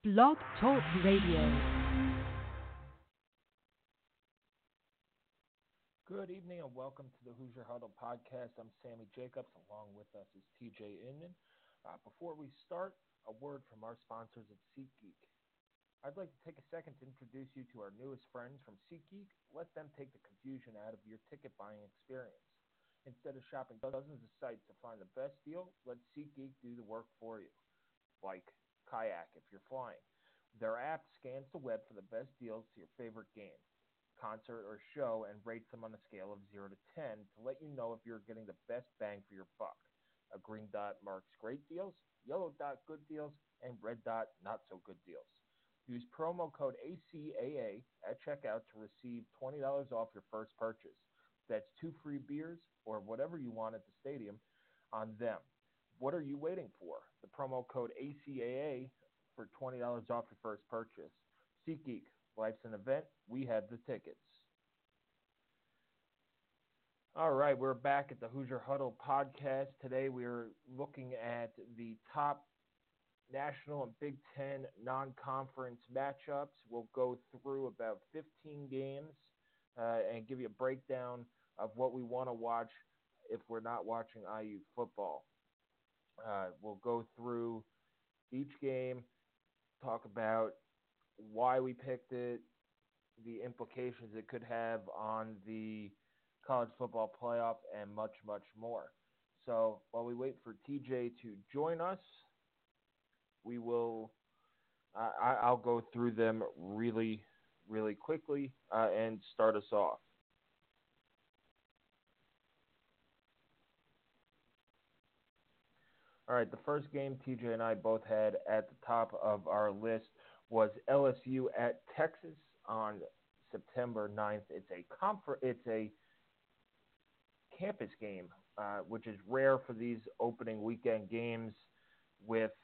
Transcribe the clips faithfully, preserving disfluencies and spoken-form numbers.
Blog Talk Radio. Good evening and welcome to the Hoosier Huddle podcast. I'm Sammy Jacobs. Along with us is T J Inman. Uh, before we start, a word from our sponsors at SeatGeek. I'd like to take a second to introduce you to our newest friends from SeatGeek. Let them take the confusion out of your ticket buying experience. Instead of shopping dozens of sites to find the best deal, let SeatGeek do the work for you. Like Kayak if you're flying. Their app scans the web for the best deals to your favorite game, concert, or show and rates them on a scale of zero to ten to let you know if you're getting the best bang for your buck. A green dot marks great deals, yellow dot good deals, and red dot not so good deals. Use promo code A C A A at checkout to receive twenty dollars off your first purchase. That's two free beers or whatever you want at the stadium on them. What are you waiting for? The promo code A C A A for twenty dollars off your first purchase. SeatGeek, life's an event. We have the tickets. All right, we're back at the Hoosier Huddle podcast. Today we're looking at the top national and Big Ten non-conference matchups. We'll go through about fifteen games uh, and give you a breakdown of what we want to watch if we're not watching I U football. Uh, we'll go through each game, talk about why we picked it, the implications it could have on the college football playoff, and much, much more. So while we wait for T J to join us, we will, uh, I, I'll go through them really, really quickly uh, and start us off. All right, the first game T J and I both had at the top of our list was L S U at Texas on September ninth. It's a confer- It's a campus game, uh, which is rare for these opening weekend games with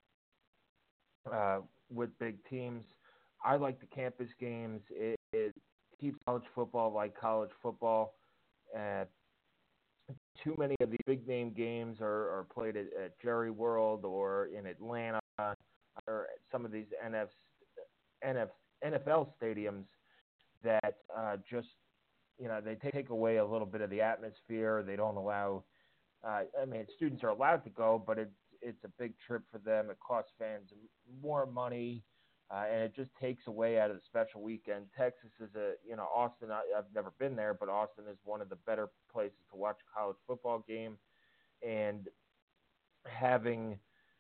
uh, with big teams. I like the campus games. It, it keeps college football like college football. Uh, Too many of these big name games are, are played at, at Jerry World or in Atlanta or some of these N F, N F, N F L stadiums that uh, just, you know, they take away a little bit of the atmosphere. They don't allow, uh, I mean, students are allowed to go, but it's, it's a big trip for them. It costs fans more money, uh, and it just takes away out of the special weekend. Texas is a, you know, Austin, I, I've never been there, but Austin is one of the better places to watch a college football game. And having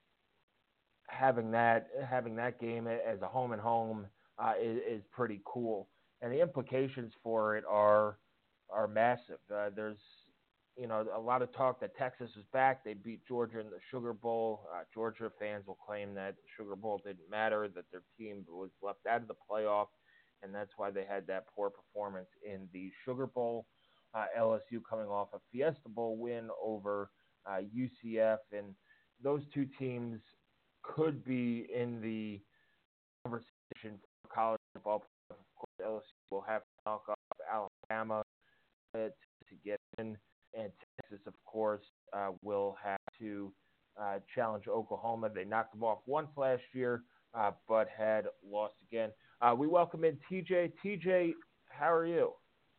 having that having that game as a home and home uh, is, is pretty cool. And the implications for it are are massive. Uh, there's, you know, a lot of talk that Texas is back. They beat Georgia in the Sugar Bowl. Uh, Georgia fans will claim that the Sugar Bowl didn't matter, that their team was left out of the playoff, and that's why they had that poor performance in the Sugar Bowl. Uh, L S U coming off a Fiesta Bowl win over uh, U C F, and those two teams could be in the conversation for college football. Of course, L S U will have to knock off Alabama uh, to get in. And Texas, of course, uh, will have to uh, challenge Oklahoma. They knocked them off once last year, uh, but had lost again. Uh, we welcome in T J. T J, how are you?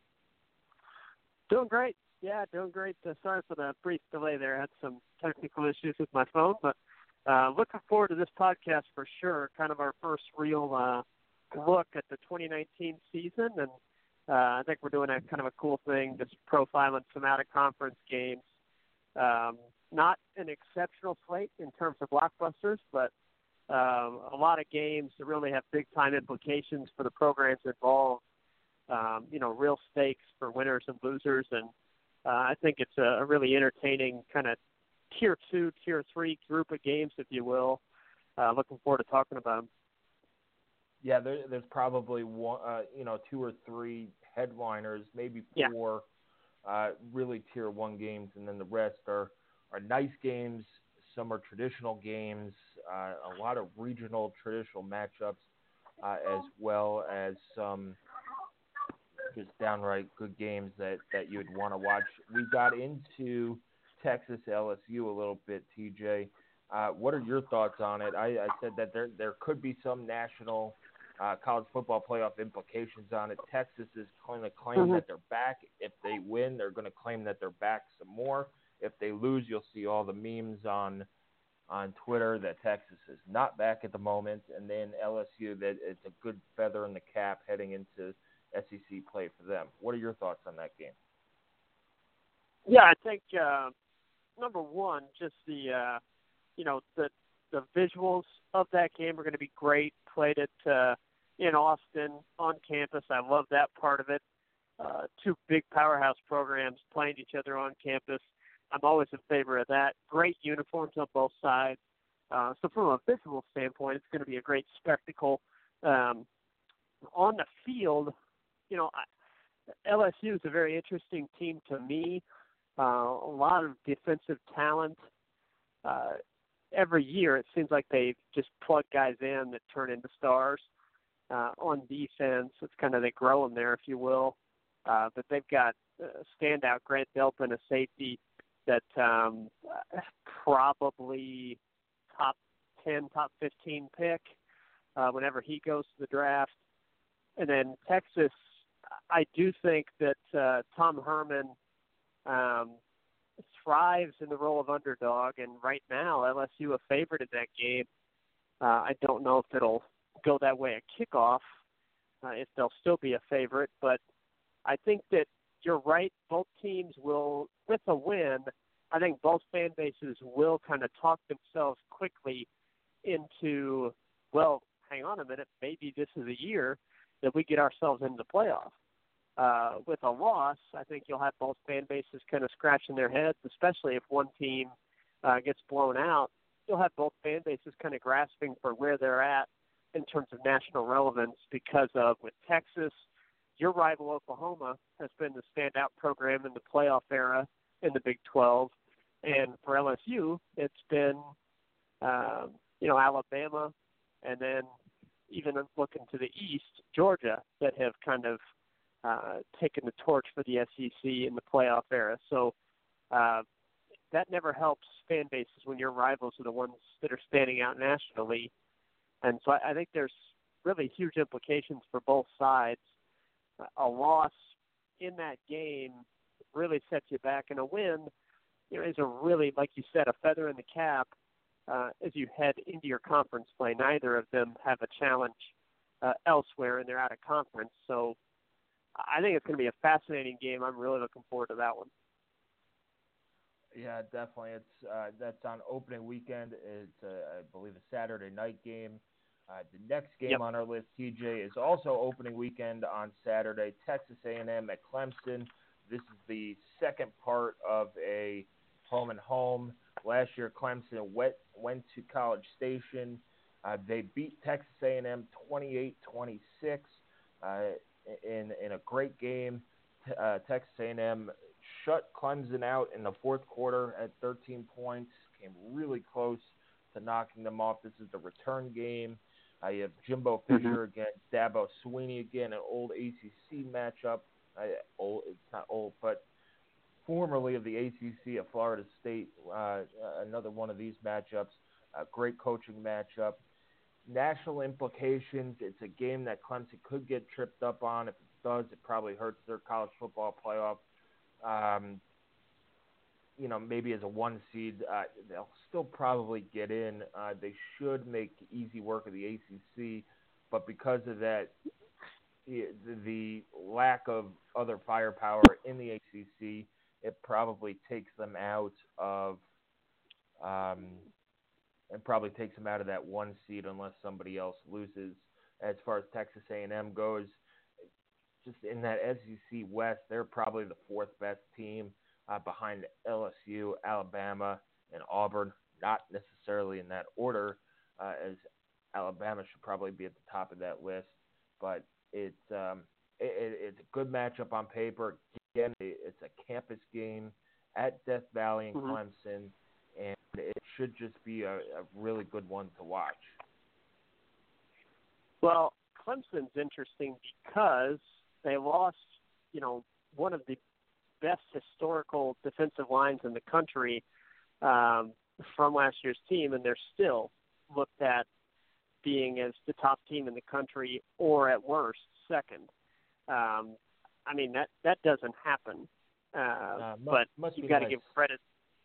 Doing great. Yeah, doing great. Uh, sorry for the brief delay there. I had some technical issues with my phone, but uh, looking forward to this podcast for sure. Kind of our first real uh, look at the twenty nineteen season, and Uh, I think we're doing a kind of a cool thing, just profiling some out-of-conference games. Um, not an exceptional slate in terms of blockbusters, but um, a lot of games that really have big-time implications for the programs involved. Um, you know, real stakes for winners and losers, and uh, I think it's a, a really entertaining kind of tier two, tier three group of games, if you will. Uh, looking forward to talking about them. Yeah, there, there's probably one, uh, you know, two or three headliners, maybe four, yeah. uh, really tier one games, and then the rest are, are nice games. Some are traditional games, uh, a lot of regional traditional matchups, uh, as well as some just downright good games that, that you'd want to watch. We got into Texas L S U a little bit, T J. Uh, what are your thoughts on it? I, I said that there there could be some national uh, college football playoff implications on it. Texas is going to claim Mm-hmm. that they're back. If they win, they're going to claim that they're back some more. If they lose, you'll see all the memes on on Twitter that Texas is not back at the moment, and then L S U that it's a good feather in the cap heading into S E C play for them. What are your thoughts on that game? Yeah, I think uh, number one, just the uh, you know the the visuals of that game are going to be great. Played it uh, in Austin on campus. I love that part of it. Uh, two big powerhouse programs playing each other on campus. I'm always in favor of that. Great uniforms on both sides. Uh, so from a visual standpoint, it's going to be a great spectacle. Um, on the field, you know, I, L S U is a very interesting team to me. Uh, a lot of defensive talent. Uh, every year, it seems like they just plug guys in that turn into stars. Uh, on defense, it's kind of they grow them there, if you will. Uh, but they've got uh, standout Grant Delpin, a safety that um, probably top ten, top fifteen pick uh, whenever he goes to the draft. And then Texas, I do think that uh, Tom Herman um, thrives in the role of underdog, and right now L S U a favorite in that game. Uh, I don't know if it'll go that way at kickoff, uh, if they'll still be a favorite, but I think that you're right. Both teams will, with a win, I think both fan bases will kind of talk themselves quickly into, well, hang on a minute, maybe this is a year that we get ourselves into the playoff. Uh, with a loss, I think you'll have both fan bases kind of scratching their heads, especially if one team uh, gets blown out. You'll have both fan bases kind of grasping for where they're at in terms of national relevance because of, with Texas, your rival Oklahoma has been the standout program in the playoff era in the Big twelve. And for L S U, it's been, um, you know, Alabama, and then even looking to the east, Georgia, that have kind of uh, taken the torch for the S E C in the playoff era. So uh, that never helps fan bases when your rivals are the ones that are standing out nationally. And so I, I think there's really huge implications for both sides. A loss in that game really sets you back, and a win, you know, is a really, like you said, a feather in the cap uh, as you head into your conference play. Neither of them have a challenge uh, elsewhere, and they're out of conference. So I think it's going to be a fascinating game. I'm really looking forward to that one. Yeah, definitely. It's uh, that's on opening weekend. It's, uh, I believe, a Saturday night game. Uh, the next game Yep. on our list, T J, is also opening weekend on Saturday. Texas A and M at Clemson. This is the second part of a home and home. Last year, Clemson went went to College Station. Uh, they beat Texas A and M twenty-eight twenty-six uh, in in a great game. Uh, Texas A and M shut Clemson out in the fourth quarter at thirteen points. Came really close to knocking them off. This is the return game. Uh, you have Jimbo Fisher Mm-hmm. against Dabo Swinney again, an old A C C matchup. Uh, old, it's not old, but formerly of the A C C at Florida State. Uh, another one of these matchups. A great coaching matchup. National implications. It's a game that Clemson could get tripped up on. If it does, it probably hurts their college football playoff. Um, you know, maybe as a one seed, uh, they'll still probably get in. Uh, they should make easy work of the A C C, but because of that, the, the lack of other firepower in the A C C, it probably takes them out of, um, it probably takes them out of that one seed unless somebody else loses. As far as Texas A and M goes, just in that S E C West, they're probably the fourth best team. Uh, behind L S U, Alabama, and Auburn, not necessarily in that order, uh, as Alabama should probably be at the top of that list. But it's um, it, it's a good matchup on paper. Again, it's a campus game at Death Valley in Mm-hmm. Clemson, and it should just be a, a really good one to watch. Well, Clemson's interesting because they lost, you know, one of the best historical defensive lines in the country, um, from last year's team, and they're still looked at being as the top team in the country, or at worst, second. Um, I mean, that, that doesn't happen. Uh, uh, must, but must you've be got to nice. give credit.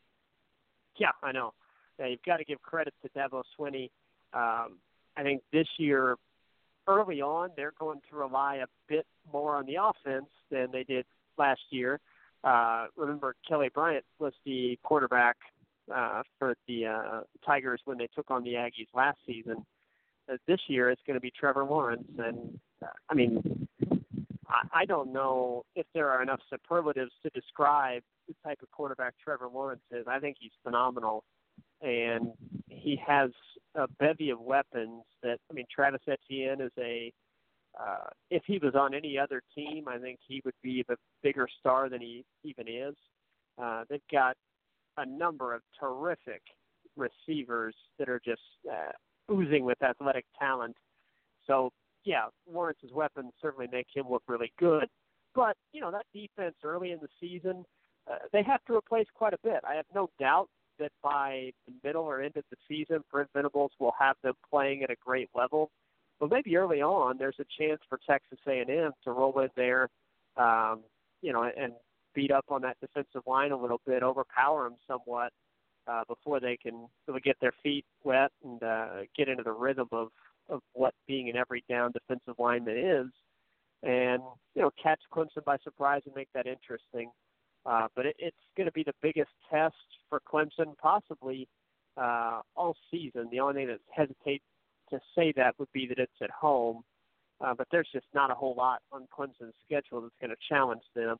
Yeah, I know. Yeah, you've got to give credit to Dabo Swinney. Um, I think this year, early on, they're going to rely a bit more on the offense than they did last year. Uh, remember, Kelly Bryant was the quarterback uh, for the uh, Tigers when they took on the Aggies last season. Uh, this year, it's going to be Trevor Lawrence. And, uh, I mean, I, I don't know if there are enough superlatives to describe the type of quarterback Trevor Lawrence is. I think he's phenomenal. And he has a bevy of weapons that, I mean, Travis Etienne is a, uh, if he was on any other team, I think he would be a bigger star than he even is. Uh, they've got a number of terrific receivers that are just uh, oozing with athletic talent. So, yeah, Lawrence's weapons certainly make him look really good. But, you know, that defense early in the season, uh, they have to replace quite a bit. I have no doubt that by the middle or end of the season, Brent Venables will have them playing at a great level. But maybe early on, there's a chance for Texas A and M to roll in there, um, you know, and beat up on that defensive line a little bit, overpower them somewhat uh, before they can really get their feet wet and uh, get into the rhythm of, of what being an every down defensive lineman is, and, you know, catch Clemson by surprise and make that interesting. Uh, but it, it's going to be the biggest test for Clemson possibly uh, all season. The only thing that hesitates to say that would be that it's at home. Uh, but there's just not a whole lot on Clemson's schedule that's going to challenge them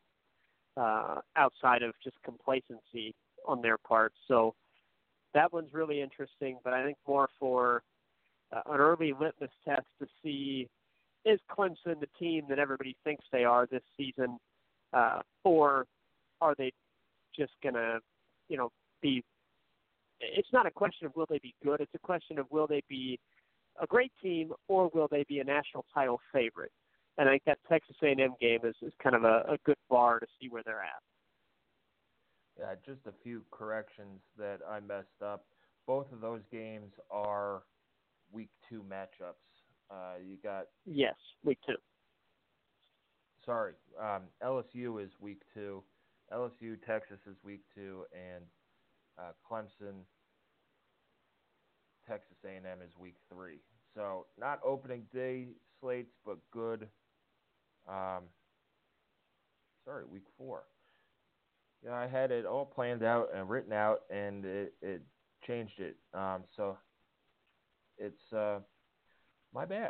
uh, outside of just complacency on their part. So that one's really interesting, but I think more for uh, an early litmus test to see, is Clemson the team that everybody thinks they are this season, uh, or are they just going to, you know, be – it's not a question of will they be good. It's a question of will they be a great team or will they be a national title favorite. And I think that Texas A and M game is, is kind of a, a good bar to see where they're at. Yeah, just a few corrections that I messed up. Both of those games are week two matchups. Uh, you got – Yes, week two. Sorry, um, L S U is week two. L S U, Texas is week two, and uh, Clemson, Texas A and M is week three. So not opening day slates, but good. Um, sorry, week four. Yeah, I had it all planned out and written out, and it, it changed it. Um, so it's uh, my bad.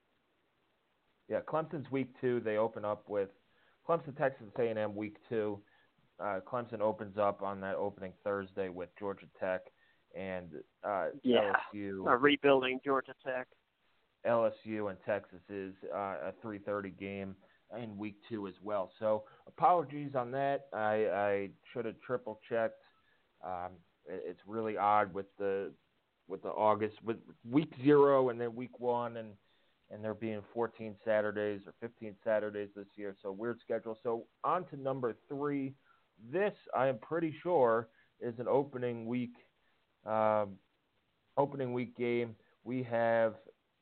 Yeah, Clemson's week two. They open up with Clemson, Texas A and M week two. Uh, Clemson opens up on that opening Thursday with Georgia Tech and uh, yeah. L S U. Uh, rebuilding Georgia Tech. L S U and Texas is uh, a three thirty game in week two as well. So apologies on that. I, I should have triple checked. Um, it, it's really odd with the with the August with week zero and then week one and and there being fourteen Saturdays or fifteen Saturdays this year. So weird schedule. So on to number three. This, I am pretty sure, is an opening week um, opening week game. We have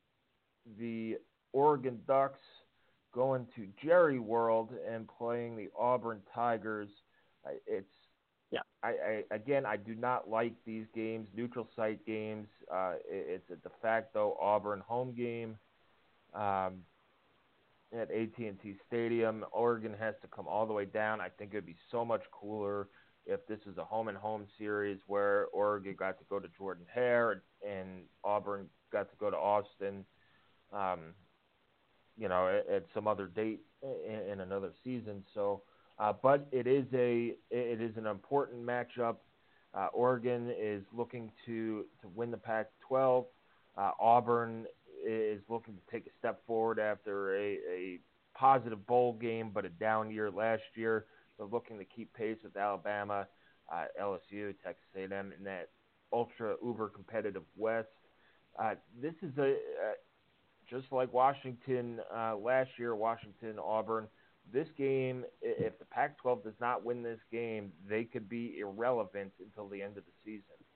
the Oregon Ducks going to Jerry World and playing the Auburn Tigers. It's yeah. I, I again, I do not like these games, neutral site games. Uh, it's a de facto Auburn home game. Um, at A T and T Stadium. Oregon has to come all the way down. I think it would be so much cooler if this is a home-and-home series where Oregon got to go to Jordan-Hare and Auburn got to go to Austin, um, you know, at, at some other date in, in another season. So, uh, but it is a it is an important matchup. Uh, Oregon is looking to, to win the Pac twelve. Uh, Auburn is looking to take a step forward after a, a positive bowl game, but a down year last year. So looking to keep pace with Alabama, uh, L S U, Texas A and M in that ultra uber competitive West. Uh, this is a uh, just like Washington uh, last year, Washington, Auburn. This game, if the Pac twelve does not win this game, they could be irrelevant until the end of the season.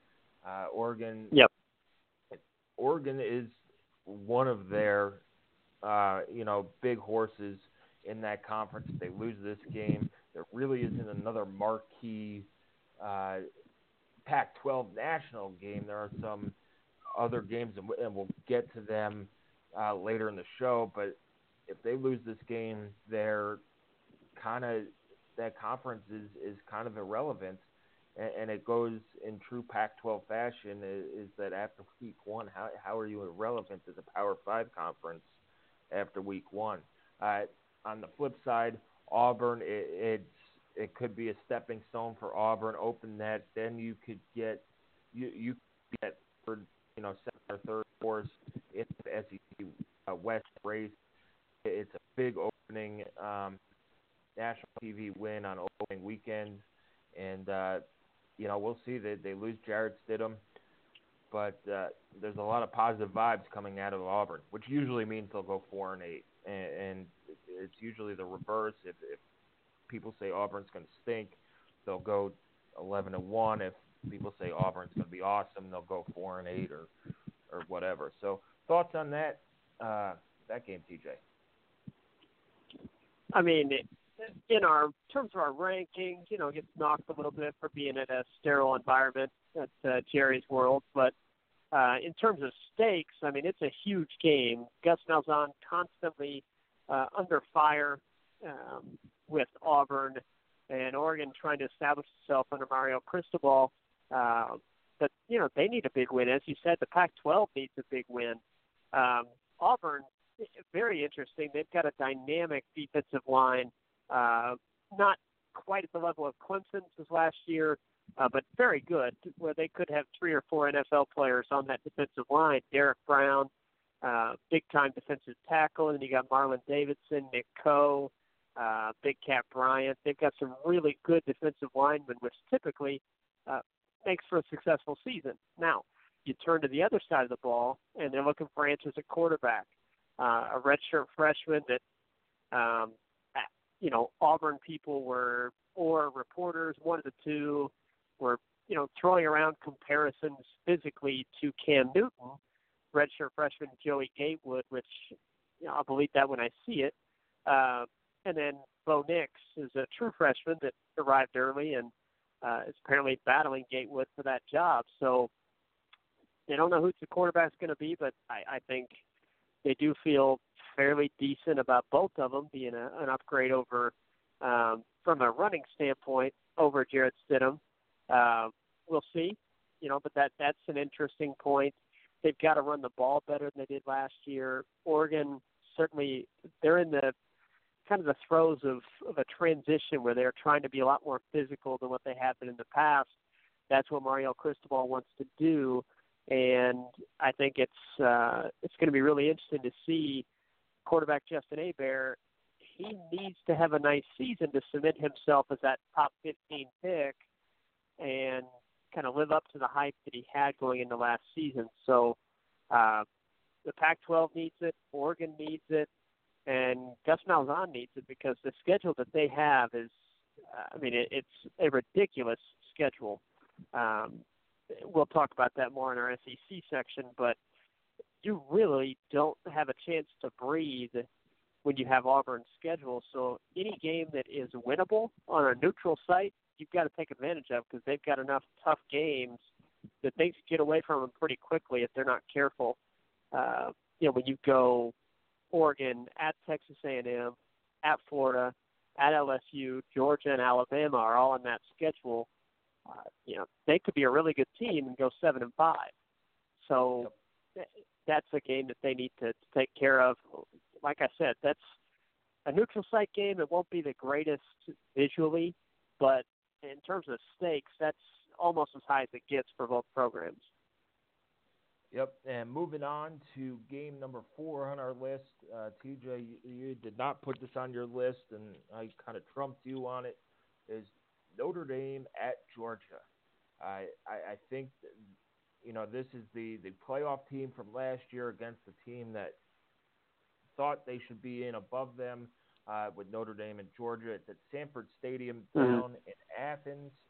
Uh, Oregon. Yep. Oregon is one of their, uh, you know, big horses in that conference. If they lose this game, there really isn't another marquee uh, Pac twelve national game. There are some other games, and we'll get to them uh, later in the show. But if they lose this game, they're kind of that conference is, is kind of irrelevant. And it goes in true Pac twelve fashion is, is that after week one, how how are you irrelevant as a Power Five conference after week one? Uh, on the flip side, Auburn, it, it's it could be a stepping stone for Auburn. Open that, then you could get you you could get third, you know, second or third, fourth in the S E C uh, West race. It's a big opening um, national T V win on opening weekend, and uh, you know, we'll see that they lose Jarrett Stidham, but uh, there's a lot of positive vibes coming out of Auburn, which usually means they'll go four and eight, and, and it's usually the reverse. If, if people say Auburn's going to stink, they'll go eleven and one. If people say Auburn's going to be awesome, they'll go four and eight or or whatever. So, thoughts on that uh, that game, T J? I mean, in our terms of our rankings, you know, gets knocked a little bit for being in a sterile environment at uh, Jerry's World. But uh, in terms of stakes, I mean, it's a huge game. Gus Malzahn constantly uh, under fire um, with Auburn, and Oregon trying to establish itself under Mario Cristobal. Uh, but, you know, they need a big win. As you said, the Pac twelve needs a big win. Um, Auburn, very interesting. They've got a dynamic defensive line. Uh, not quite at the level of Clemson's as last year, uh, but very good, where they could have three or four N F L players on that defensive line. Derek Brown, uh, big-time defensive tackle, and then you got Marlon Davidson, Nick Coe, uh, Big Cat Bryant. They've got some really good defensive linemen, which typically uh, makes for a successful season. Now, you turn to the other side of the ball, and they're looking for answers at quarterback. Uh, a redshirt freshman that um, – you know, Auburn people were, or reporters, one of the two, were, you know, throwing around comparisons physically to Cam Newton, redshirt freshman Joey Gatewood, which, you know, I'll believe that when I see it. Uh, and then Bo Nix is a true freshman that arrived early and uh, is apparently battling Gatewood for that job. So they don't know who the quarterback's going to be, but I, I think they do feel fairly decent about both of them being a, an upgrade over, um, from a running standpoint, over Jarrett Stidham. Uh, we'll see, you know, but that that's an interesting point. They've got to run the ball better than they did last year. Oregon, certainly, they're in the kind of the throes of, of a transition where they're trying to be a lot more physical than what they have been in the past. That's what Mario Cristobal wants to do, and I think it's uh, it's going to be really interesting to see quarterback Justin Hebert. He needs to have a nice season to cement himself as that top fifteen pick and kind of live up to the hype that he had going into last season. So uh, the Pac twelve needs it, Oregon needs it, and Gus Malzahn needs it because the schedule that they have is, uh, I mean, it, it's a ridiculous schedule. Um, we'll talk about that more in our S E C section, but you really don't have a chance to breathe when you have Auburn's schedule. So any game that is winnable on a neutral site, you've got to take advantage of because they've got enough tough games that things get away from them pretty quickly if they're not careful. Uh, you know, when you go Oregon, at Texas A and M, at Florida, at L S U, Georgia, and Alabama are all on that schedule. Uh, you know, they could be a really good team and go seven and five. So yep. That's a game that they need to, to take care of. Like I said, that's a neutral site game. It won't be the greatest visually, but in terms of stakes, that's almost as high as it gets for both programs. Yep, and moving on to game number four on our list, uh, T J, you, you did not put this on your list, and I kind of trumped you on it, is Notre Dame at Georgia. I, I, I think, that, you know, this is the, the playoff team from last year against the team that thought they should be in above them uh, with Notre Dame and Georgia. It's at Sanford Stadium down mm-hmm. in Athens.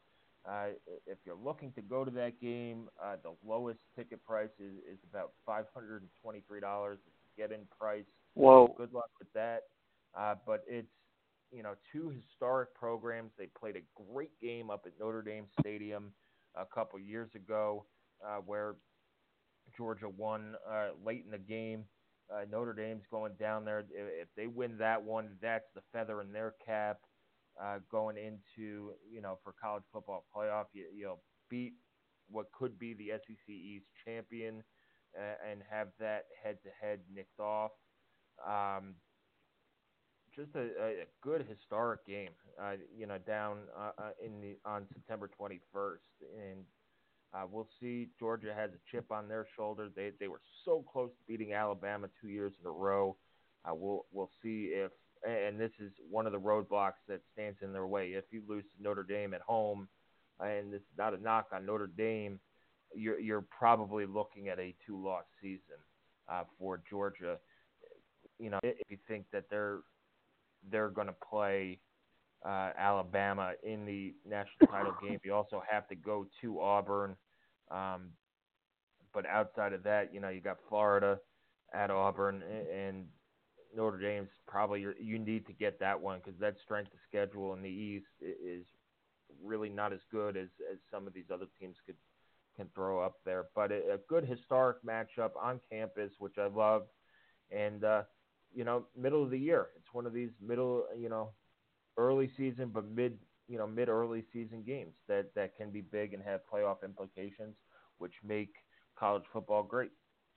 Uh, if you're looking to go to that game, uh, the lowest ticket price is, is about five hundred twenty-three dollars. It's a get-in price. Whoa. Good luck with that. Uh, but it's, you know, two historic programs. They played a great game up at Notre Dame Stadium a couple years ago uh, where Georgia won uh, late in the game. Uh, Notre Dame's going down there. If they win that one, that's the feather in their cap. Uh, going into, you know, for college football playoff, you, you'll beat what could be the S E C East champion uh, and have that head-to-head nicked off. Um, just a, a good historic game, uh, you know, down uh, in the on September twenty-first, and uh, we'll see. Georgia has a chip on their shoulder. They they were so close to beating Alabama two years in a row. Uh, we'll we'll see if. And this is one of the roadblocks that stands in their way. If you lose to Notre Dame at home, and this is not a knock on Notre Dame, you're, you're probably looking at a two-loss season uh, for Georgia. You know, if you think that they're they're going to play uh, Alabama in the national title game, you also have to go to Auburn. Um, but outside of that, you know, you got Florida at Auburn, and Notre Dame's probably – you need to get that one because that strength of schedule in the East is really not as good as, as some of these other teams could can throw up there. But a, a good historic matchup on campus, which I love. And, uh, you know, middle of the year. It's one of these middle, you know, early season but mid, you know, mid-early season games that, that can be big and have playoff implications, which make college football great.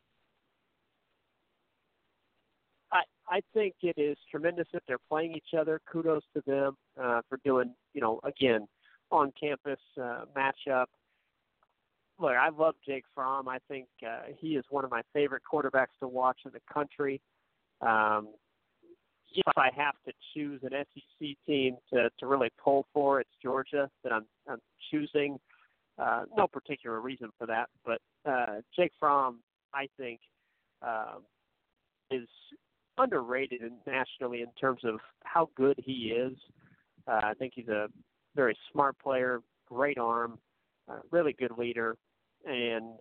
I, I think it is tremendous that they're playing each other. Kudos to them uh, for doing, you know, again, on-campus uh, matchup. Look, I love Jake Fromm. I think uh, he is one of my favorite quarterbacks to watch in the country. Um, if I have to choose an S E C team to, to really pull for, it's Georgia that I'm, I'm choosing. Uh, no particular reason for that, but uh, Jake Fromm, I think, um, is underrated nationally in terms of how good he is. Uh, I think he's a very smart player, great arm, uh, really good leader, and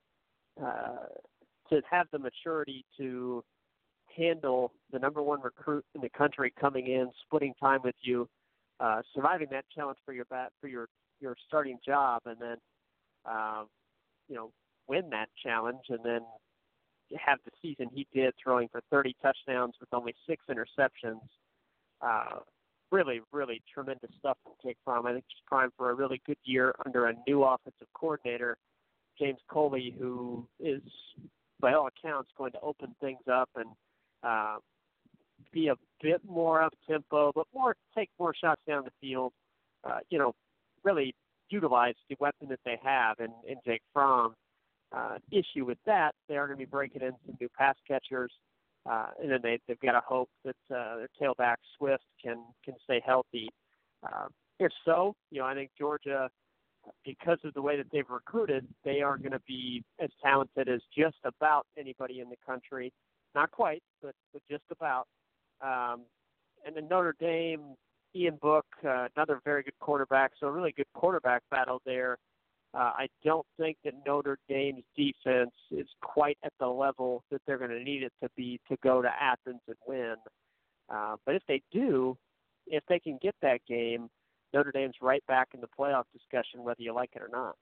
uh, to have the maturity to handle the number one recruit in the country coming in, splitting time with you, uh, surviving that challenge for your bat for your your starting job, and then uh, you know win that challenge, and then have the season he did, throwing for thirty touchdowns with only six interceptions. Uh, really, really tremendous stuff to take from. I think he's primed for a really good year under a new offensive coordinator, James Coley, who is, by all accounts, going to open things up and uh, be a bit more up-tempo, but more take more shots down the field. Uh, you know, really utilize the weapon that they have in, in Jake Fromm. Uh, issue with that, they are going to be breaking in some new pass catchers, uh, and then they, they've got to hope that uh, their tailback Swift can can stay healthy. Uh, if so, you know, I think Georgia, because of the way that they've recruited, they are going to be as talented as just about anybody in the country. Not quite, but, but just about. Um, and then Notre Dame, Ian Book, uh, another very good quarterback, so a really good quarterback battle there. Uh, I don't think that Notre Dame's defense is quite at the level that they're going to need it to be to go to Athens and win. Uh, but if they do, if they can get that game, Notre Dame's right back in the playoff discussion, whether you like it or not.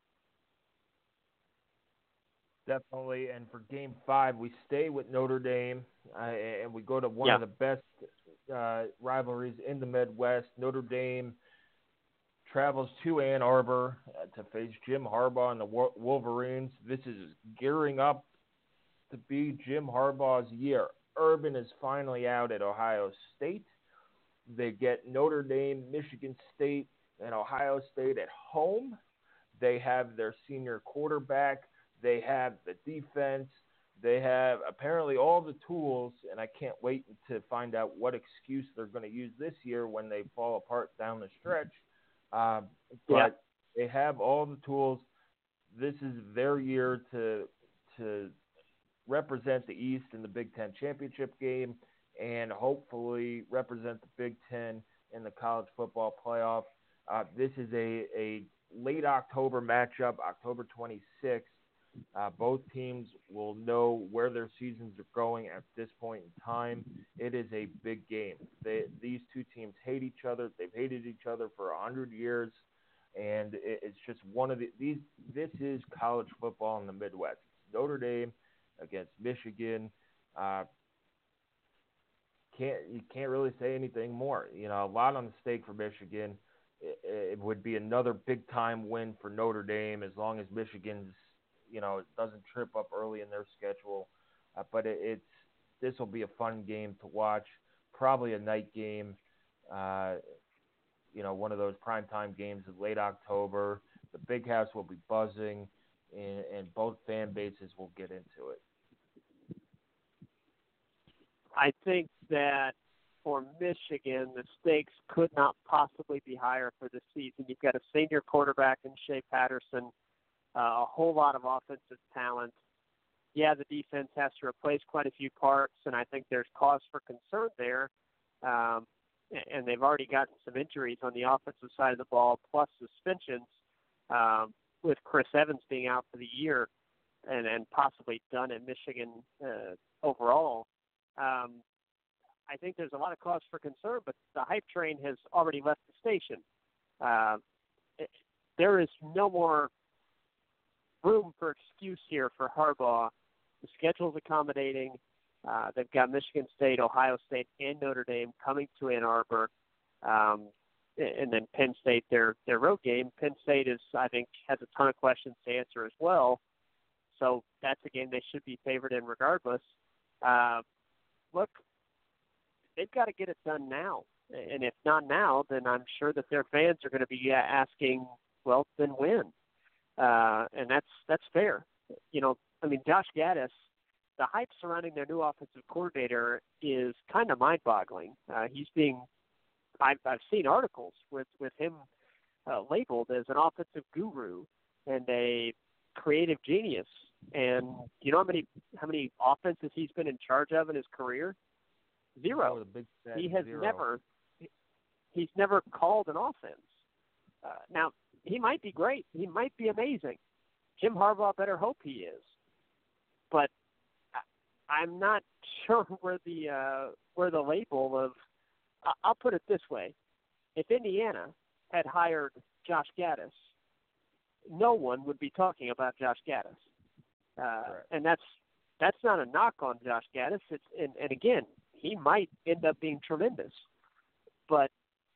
Definitely. And for game five, we stay with Notre Dame, uh, and we go to one yeah. of the best uh, rivalries in the Midwest. Notre Dame travels to Ann Arbor uh, to face Jim Harbaugh and the Wolverines. This is gearing up to be Jim Harbaugh's year. Urban is finally out at Ohio State. They get Notre Dame, Michigan State, and Ohio State at home. They have their senior quarterback. They have the defense. They have apparently all the tools, and I can't wait to find out what excuse they're going to use this year when they fall apart down the stretch. Uh, but yeah. they have all the tools. This is their year to to represent the East in the Big Ten championship game and hopefully represent the Big Ten in the college football playoff. Uh, this is a, a late October matchup, October twenty-sixth. Uh, both teams will know where their seasons are going at this point in time. It is a big game. They, these two teams hate each other. They've hated each other for a hundred years, and it, it's just one of the these. This is college football in the Midwest. It's Notre Dame against Michigan. Uh, can't you can't really say anything more. You know, a lot on the stake for Michigan. It, it would be another big time win for Notre Dame as long as Michigan's, you know, it doesn't trip up early in their schedule. Uh, but it, it's this will be a fun game to watch. Probably a night game. Uh, you know, one of those primetime games in late October. The Big House will be buzzing, and, and both fan bases will get into it. I think that for Michigan, the stakes could not possibly be higher for this season. You've got a senior quarterback in Shea Patterson, uh, a whole lot of offensive talent. Yeah, the defense has to replace quite a few parts, and I think there's cause for concern there. Um, and they've already gotten some injuries on the offensive side of the ball, plus suspensions, um, with Chris Evans being out for the year and, and possibly done at Michigan uh, overall. Um, I think there's a lot of cause for concern, but the hype train has already left the station. Uh, it, there is no more room for excuse here for Harbaugh. The schedule's accommodating. Uh, they've got Michigan State, Ohio State, and Notre Dame coming to Ann Arbor, um, and then Penn State, their their road game. Penn State is, I think, has a ton of questions to answer as well. So that's a game they should be favored in regardless. Uh, look, they've got to get it done now. And if not now, then I'm sure that their fans are going to be asking, well, then when? Uh, and that's that's fair. You know, I mean, Josh Gaddis, the hype surrounding their new offensive coordinator is kind of mind-boggling. Uh, he's being, I've, I've seen articles with, with him uh, labeled as an offensive guru and a creative genius. And you know how many how many offenses he's been in charge of in his career? Zero. Oh, the big he has zero. never he's never called an offense. Uh, now he might be great. He might be amazing. Jim Harbaugh better hope he is. But I, I'm not sure where the uh, where the label of. I'll put it this way: if Indiana had hired Josh Gaddis, no one would be talking about Josh Gaddis. Uh, right. And that's that's not a knock on Josh Gaddis. It's and, and again, he might end up being tremendous. But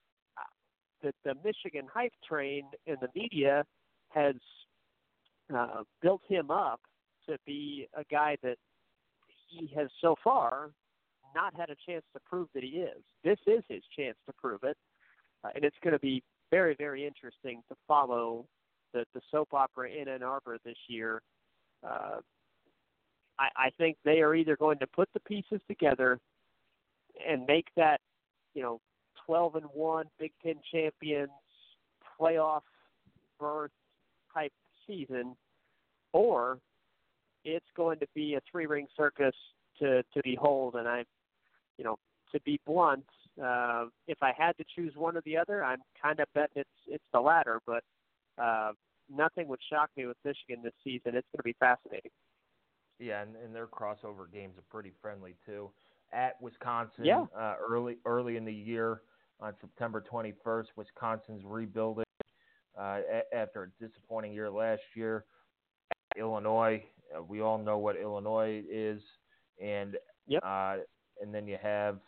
the the Michigan hype train in the media has uh, built him up to be a guy that he has so far not had a chance to prove that he is. This is his chance to prove it, uh, and it's going to be very, very interesting to follow the, the soap opera in Ann Arbor this year. Uh, I, I think they are either going to put the pieces together and make that, you know, twelve and one Big Ten champions playoff berth type season, or it's going to be a three-ring circus to, to behold. And I, you know, to be blunt, uh, if I had to choose one or the other, I'm kind of betting it's it's the latter. But uh, nothing would shock me with Michigan this season. It's going to be fascinating. Yeah, and, and their crossover games are pretty friendly too. At Wisconsin, yeah. uh, early early in the year on September twenty-first, Wisconsin's rebuilding uh, a- after a disappointing year last year. At Illinois, uh, we all know what Illinois is, and yep. uh, and then you have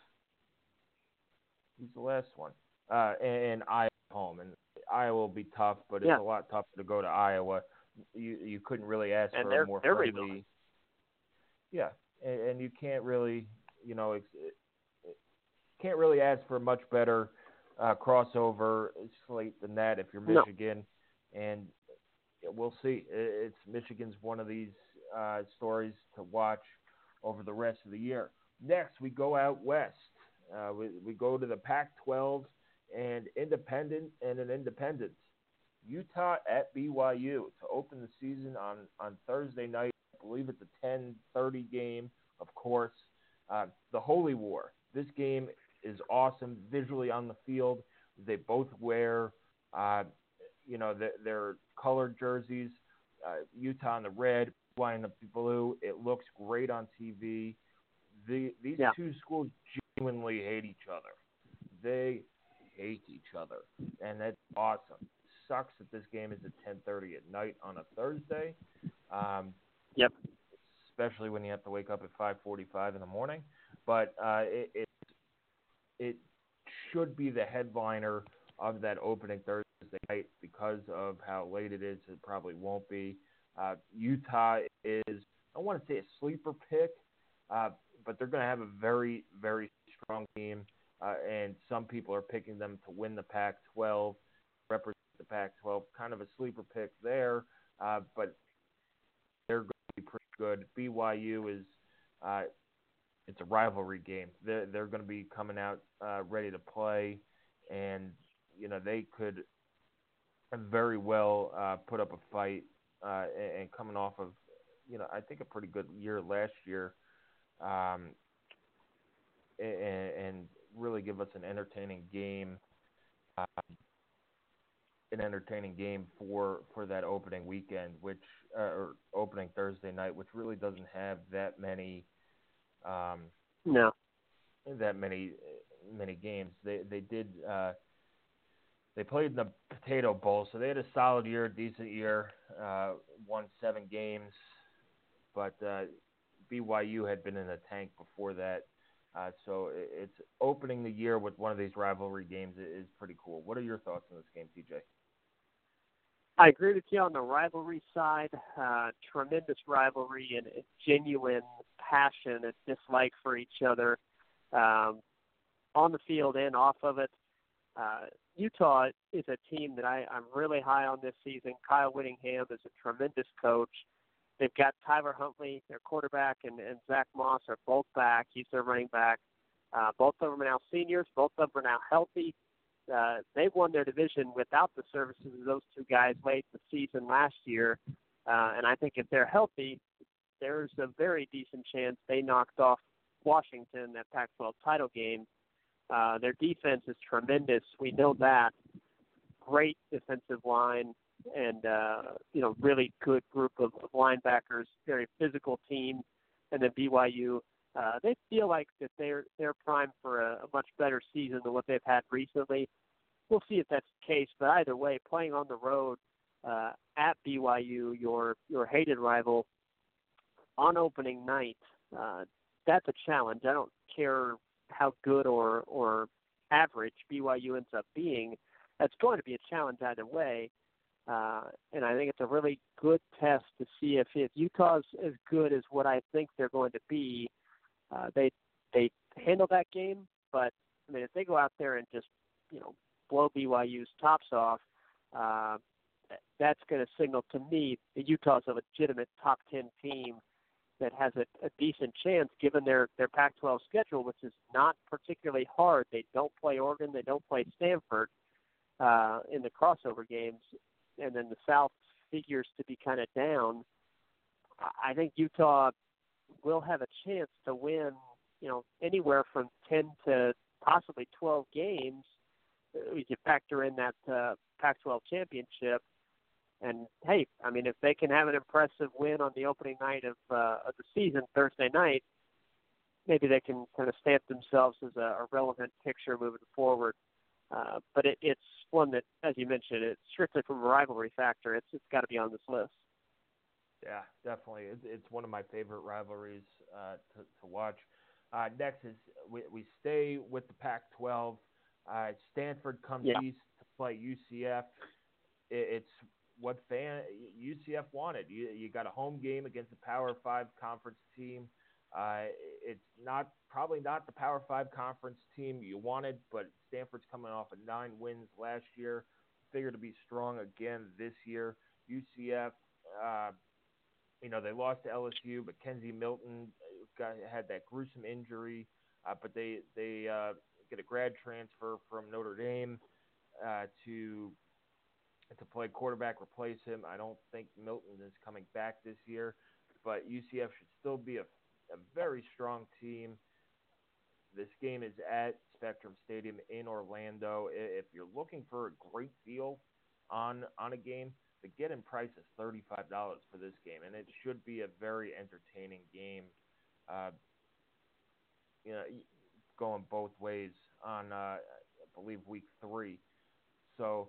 who's the last one? Uh, and, and Iowa home, and Iowa will be tough, but it's yeah. a lot tougher to go to Iowa. You you couldn't really ask and for a more they're friendly. Rebuilding. Yeah, and, and you can't really, you know, it, it, can't really ask for a much better uh, crossover slate than that if you're Michigan. No. And we'll see. It's Michigan's one of these uh, stories to watch over the rest of the year. Next, we go out west. Uh, we we go to the Pac twelve and independent and an independent. Utah at B Y U to open the season on, on Thursday night. I believe it's a ten thirty game, of course. Uh, the Holy War. This game is awesome visually on the field. They both wear, uh, you know, they're, they're on the red, flying the blue. It looks great on T V. The, these yeah. two schools genuinely hate each other. They hate each other, and that's awesome. Sucks that this game is at ten thirty at night on a Thursday. Um, yep. Especially when you have to wake up at five forty-five in the morning. But uh, it, it it should be the headliner of that opening Thursday night because of how late it is. It probably won't be. Uh, Utah is, I don't want to say a sleeper pick, uh, but they're going to have a very, very strong team, uh, and some people are picking them to win the Pac twelve, represent the Pac twelve, kind of a sleeper pick there, uh, but they're going to be pretty good. B Y U is, uh, it's a rivalry game. They're, they're going to be coming out uh, ready to play, and, you know, they could very well uh, put up a fight, uh, and, and coming off of, you know, I think a pretty good year last year, um, and, and really give us an entertaining game, uh, an entertaining game for, for that opening weekend, which uh, or opening Thursday night, which really doesn't have that many, um, no, that many many games. They they did. Uh, They played in the Potato Bowl, so they had a solid year, decent year, uh, won seven games. But uh, B Y U had been in the tank before that. Uh, so it's opening the year with one of these rivalry games is pretty cool. What are your thoughts on this game, T J? I agree with you on the rivalry side. Uh, tremendous rivalry and a genuine passion and dislike for each other um, on the field and off of it. Uh, Utah is a team that I, I'm really high on this season. Kyle Whittingham is a tremendous coach. They've got Tyler Huntley, their quarterback, and, and Zach Moss are both back. He's their running back. Uh, both of them are now seniors. Both of them are now healthy. Uh, they've won their division without the services of those two guys late in the season last year. Uh, and I think if they're healthy, there's a very decent chance they knocked off Washington, that Pac twelve title game. Uh, their defense is tremendous. We know that. Great defensive line and, uh, you know, really good group of, of linebackers, very physical team. And then B Y U, uh, they feel like that they're, they're primed for a, a much better season than what they've had recently. We'll see if that's the case. But either way, playing on the road uh, at B Y U, your, your hated rival, on opening night, uh, that's a challenge. I don't care how good or, or average B Y U ends up being. That's going to be a challenge either way. Uh, and I think it's a really good test to see if, if Utah's as good as what I think they're going to be. Uh, they they handle that game, but I mean, if they go out there and just, you know, blow B Y U's tops off, uh, that's going to signal to me that Utah's a legitimate top ten team that has a, a decent chance given their, their Pac twelve schedule, which is not particularly hard. They don't play Oregon. They don't play Stanford uh, in the crossover games. And then the South figures to be kind of down. I think Utah will have a chance to win, you know, anywhere from ten to possibly twelve games. We can factor in that uh, Pac twelve championship. And, hey, I mean, if they can have an impressive win on the opening night of, uh, of the season, Thursday night, maybe they can kind of stamp themselves as a, a relevant picture moving forward. Uh, but it, it's one that, as you mentioned, it's strictly from a rivalry factor. It's It's got to be on this list. Yeah, definitely. It's, it's one of my favorite rivalries uh, to, to watch. Uh, next is we, we stay with the Pac twelve. Uh, Stanford comes Yeah. east to play U C F. It, it's what fan U C F wanted. You, you got a home game against a Power Five conference team. Uh, it's not probably not the Power Five conference team you wanted, but Stanford's coming off of nine wins last year. Figure to be strong again this year. U C F, uh, you know, they lost to L S U, but Kenzie Milton got, had that gruesome injury. Uh, but they they uh, get a grad transfer from Notre Dame uh, to. to play quarterback, replace him. I don't think Milton is coming back this year, but U C F should still be a, a very strong team. This game is at Spectrum Stadium in Orlando. If you're looking for a great deal on on a game, the get-in price is thirty-five dollars for this game, and it should be a very entertaining game. Uh, you know, going both ways on, uh, I believe, week three. So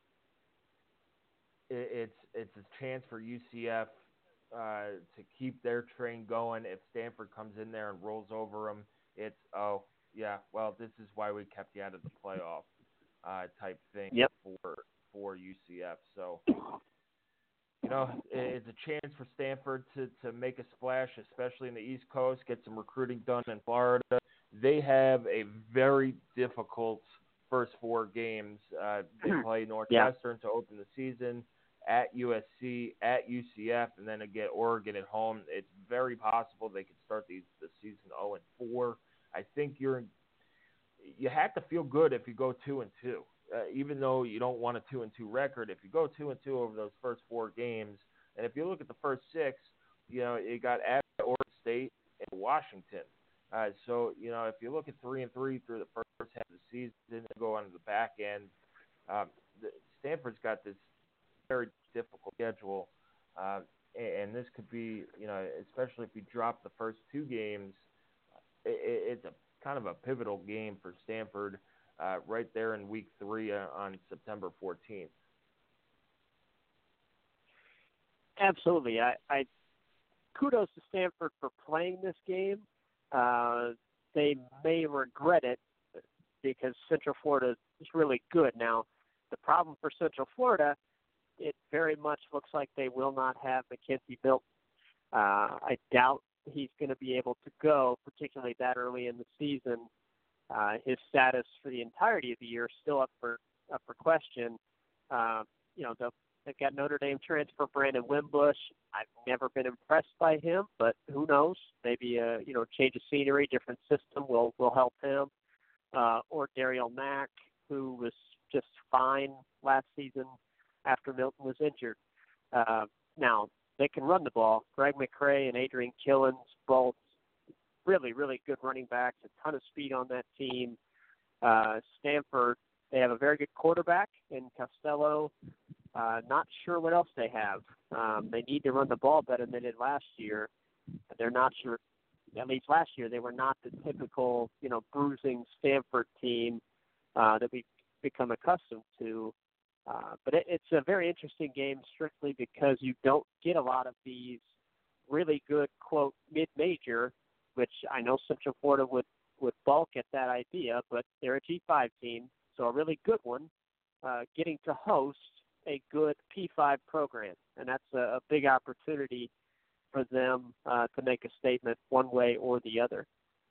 it, it's it's a chance for U C F uh, to keep their train going. If Stanford comes in there and rolls over them, it's, oh, yeah, well, this is why we kept you out of the playoff uh, type thing yep. for for U C F. So, you know, it's a chance for Stanford to, to make a splash, especially in the East Coast, get some recruiting done in Florida. They have a very difficult first four games. Uh, they play Northwestern yeah. to open the season, at U S C, at U C F, and then again Oregon at home. It's very possible they could start the, the season oh and four. I think you're you have to feel good if you go two and two. Uh, even though you don't want a two and two record, if you go two and two over those first four games, and if you look at the first six, you know you got at Oregon State and Washington. Uh, so you know if you look at three and three through the first half of the season and go on to the back end, um, the, Stanford's got this very difficult schedule, uh, and, and this could be you know especially if you drop the first two games, it, it's a kind of a pivotal game for Stanford. Uh, right there in week three uh, on September fourteenth. Absolutely. I, I kudos to Stanford for playing this game. Uh, they may regret it because Central Florida is really good. Now, the problem for Central Florida, it very much looks like they will not have Mackenzie Milton. Uh, I doubt he's going to be able to go, particularly that early in the season. Uh, his status for the entirety of the year is still up for up for question. Uh, you know, the, they've got Notre Dame transfer Brandon Wimbush. I've never been impressed by him, but who knows? Maybe a you know change of scenery, different system will will help him. Uh, or Dariel Mack, who was just fine last season after Milton was injured. Uh, now they can run the ball. Greg McCrae and Adrian Killins both. Really, really good running backs, a ton of speed on that team. Uh, Stanford, they have a very good quarterback in Costello. Uh, not sure what else they have. Um, they need to run the ball better than they did last year. They're not sure. At least last year, they were not the typical, you know, bruising Stanford team uh, that we've become accustomed to. Uh, but it, it's a very interesting game strictly because you don't get a lot of these really good, quote, mid-major, which I know Central Florida would, would balk at that idea, but they're a G five team, so a really good one, uh, getting to host a good P five program. And that's a, a big opportunity for them uh, to make a statement one way or the other.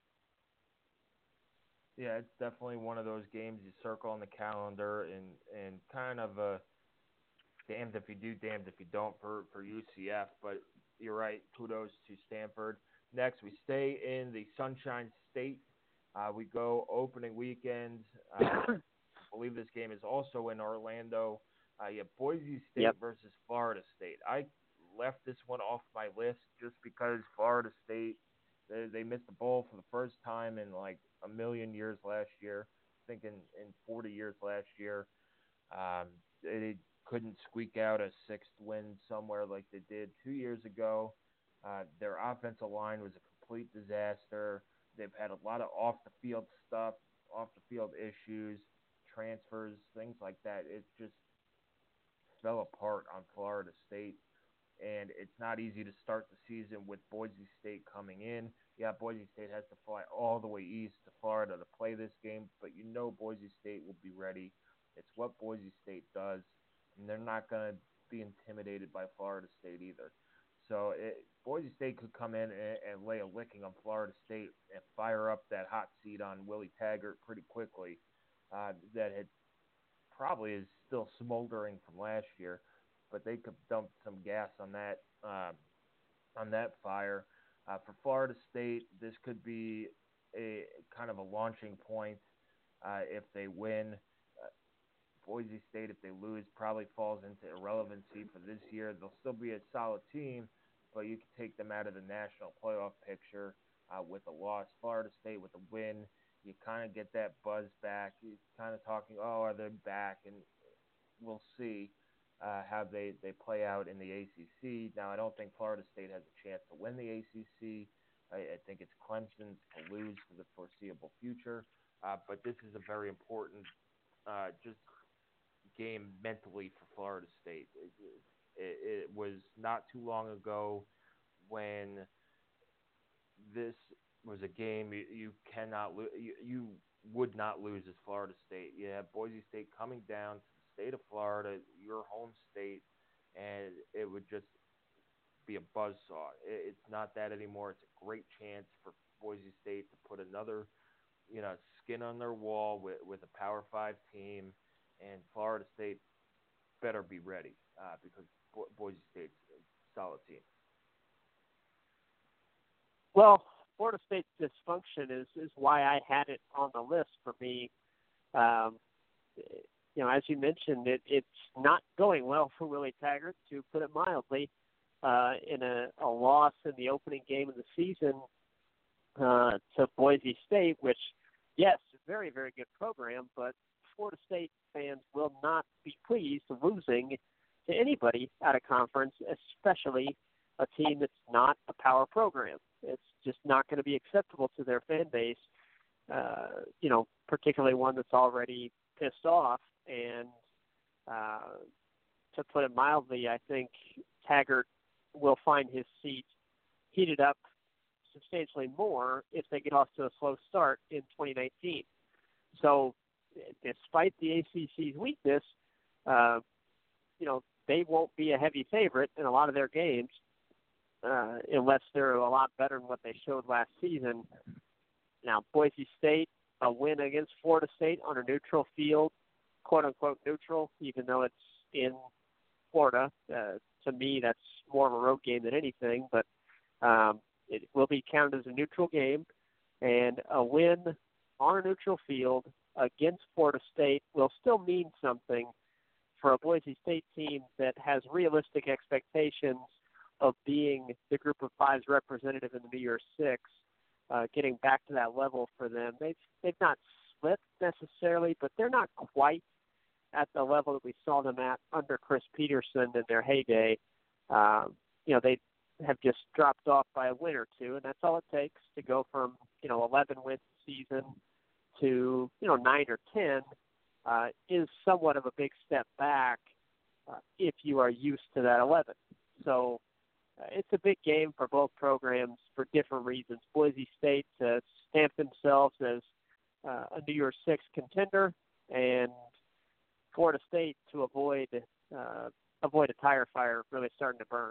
Yeah, it's definitely one of those games you circle on the calendar and, and kind of a damned if you do, damned if you don't for, for U C F. But you're right, kudos to Stanford. Next, we stay in the Sunshine State. Uh, we go opening weekend. Uh, I believe this game is also in Orlando. Uh, you have Boise State yep. versus Florida State. I left this one off my list just because Florida State, they, they missed the bowl for the first time in like a million years last year. I think in, in forty years last year. Um, they couldn't squeak out a sixth win somewhere like they did two years ago. Uh, their offensive line was a complete disaster. They've had a lot of off-the-field stuff, off-the-field issues, transfers, things like that. It just fell apart on Florida State, and it's not easy to start the season with Boise State coming in. Yeah, Boise State has to fly all the way east to Florida to play this game, but you know Boise State will be ready. It's what Boise State does, and they're not going to be intimidated by Florida State either. So it, Boise State could come in and, and lay a licking on Florida State and fire up that hot seat on Willie Taggart pretty quickly. Uh, that had probably is still smoldering from last year, but they could dump some gas on that uh, on that fire. Uh, for Florida State, this could be a kind of a launching point uh, if they win. Uh, Boise State, if they lose, probably falls into irrelevancy for this year. They'll still be a solid team, but you can take them out of the national playoff picture uh, with a loss. Florida State with a win, you kind of get that buzz back. You're kind of talking, oh, are they back? And we'll see. uh, how they, they play out in the A C C. Now, I don't think Florida State has a chance to win the A C C. I, I think it's Clemson's to lose for the foreseeable future. Uh, but this is a very important uh, just game mentally for Florida State. It, it, it was not too long ago when this was a game you, you cannot lose. You, you would not lose as Florida State. You have Boise State coming down to the state of Florida, your home state, and it would just be a buzzsaw. It, it's not that anymore. It's a great chance for Boise State to put another, you know, skin on their wall with, with a Power Five team, and Florida State better be ready uh, because Bo- Boise State's a solid team. Well, Florida State's dysfunction is, is why I had it on the list for me. Um, you know, as you mentioned, it, it's not going well for Willie Taggart, to put it mildly, uh, in a, a loss in the opening game of the season uh, to Boise State, which, yes, is a very, very good program, but Florida State fans will not be pleased losing to anybody out of conference, especially a team that's not a power program. It's just not going to be acceptable to their fan base, uh, you know, particularly one that's already pissed off. And uh, to put it mildly, I think Taggart will find his seat heated up substantially more if they get off to a slow start in twenty nineteen. So despite the A C C's weakness, uh, you know, they won't be a heavy favorite in a lot of their games uh, unless they're a lot better than what they showed last season. Now, Boise State, a win against Florida State on a neutral field, quote-unquote neutral, even though it's in Florida. Uh, to me, that's more of a road game than anything, but um, it will be counted as a neutral game. And a win on a neutral field against Florida State will still mean something for a Boise State team that has realistic expectations of being the Group of Five's representative in the New Year's Six, uh, getting back to that level for them. They've, they've not slipped necessarily, but they're not quite at the level that we saw them at under Chris Peterson in their heyday. Um, you know, they have just dropped off by a win or two, and that's all it takes to go from, you know, eleven wins season to, you know, nine or ten uh, is somewhat of a big step back uh, if you are used to that eleven. So uh, it's a big game for both programs for different reasons. Boise State to stamp themselves as uh, a New Year's Six contender, and Florida State to avoid uh, avoid a tire fire really starting to burn.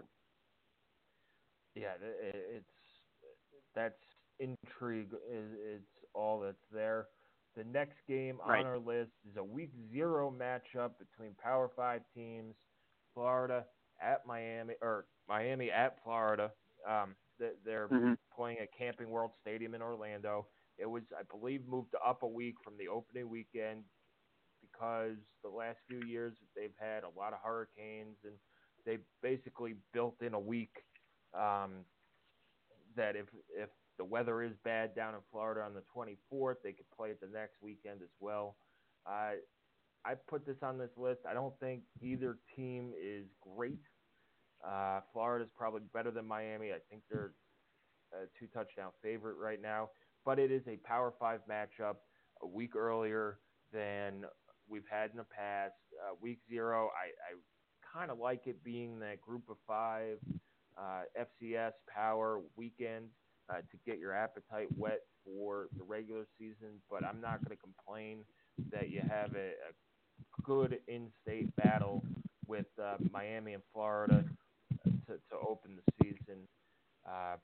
Yeah, it's that's intrigue is it's all that's there. The next game Right. on our list is a week zero matchup between Power Five teams, Florida at Miami, or Miami at Florida. Um, they're Mm-hmm. playing at Camping World Stadium in Orlando. It was, I believe, moved up a week from the opening weekend because the last few years they've had a lot of hurricanes, and they basically built in a week um, that if if the weather is bad down in Florida on the twenty-fourth, they could play it the next weekend as well. Uh, I put this on this list. I don't think either team is great. Uh, Florida's probably better than Miami. I think they're a two-touchdown favorite right now. But it is a Power Five matchup a week earlier than we've had in the past. Uh, week zero, I, I kind of like it being that Group of Five, uh, F C S Power weekend uh, to get your appetite wet for the regular season. But I'm not going to complain that you have a, a good in-state battle with uh, Miami and Florida to, to open the season. Uh,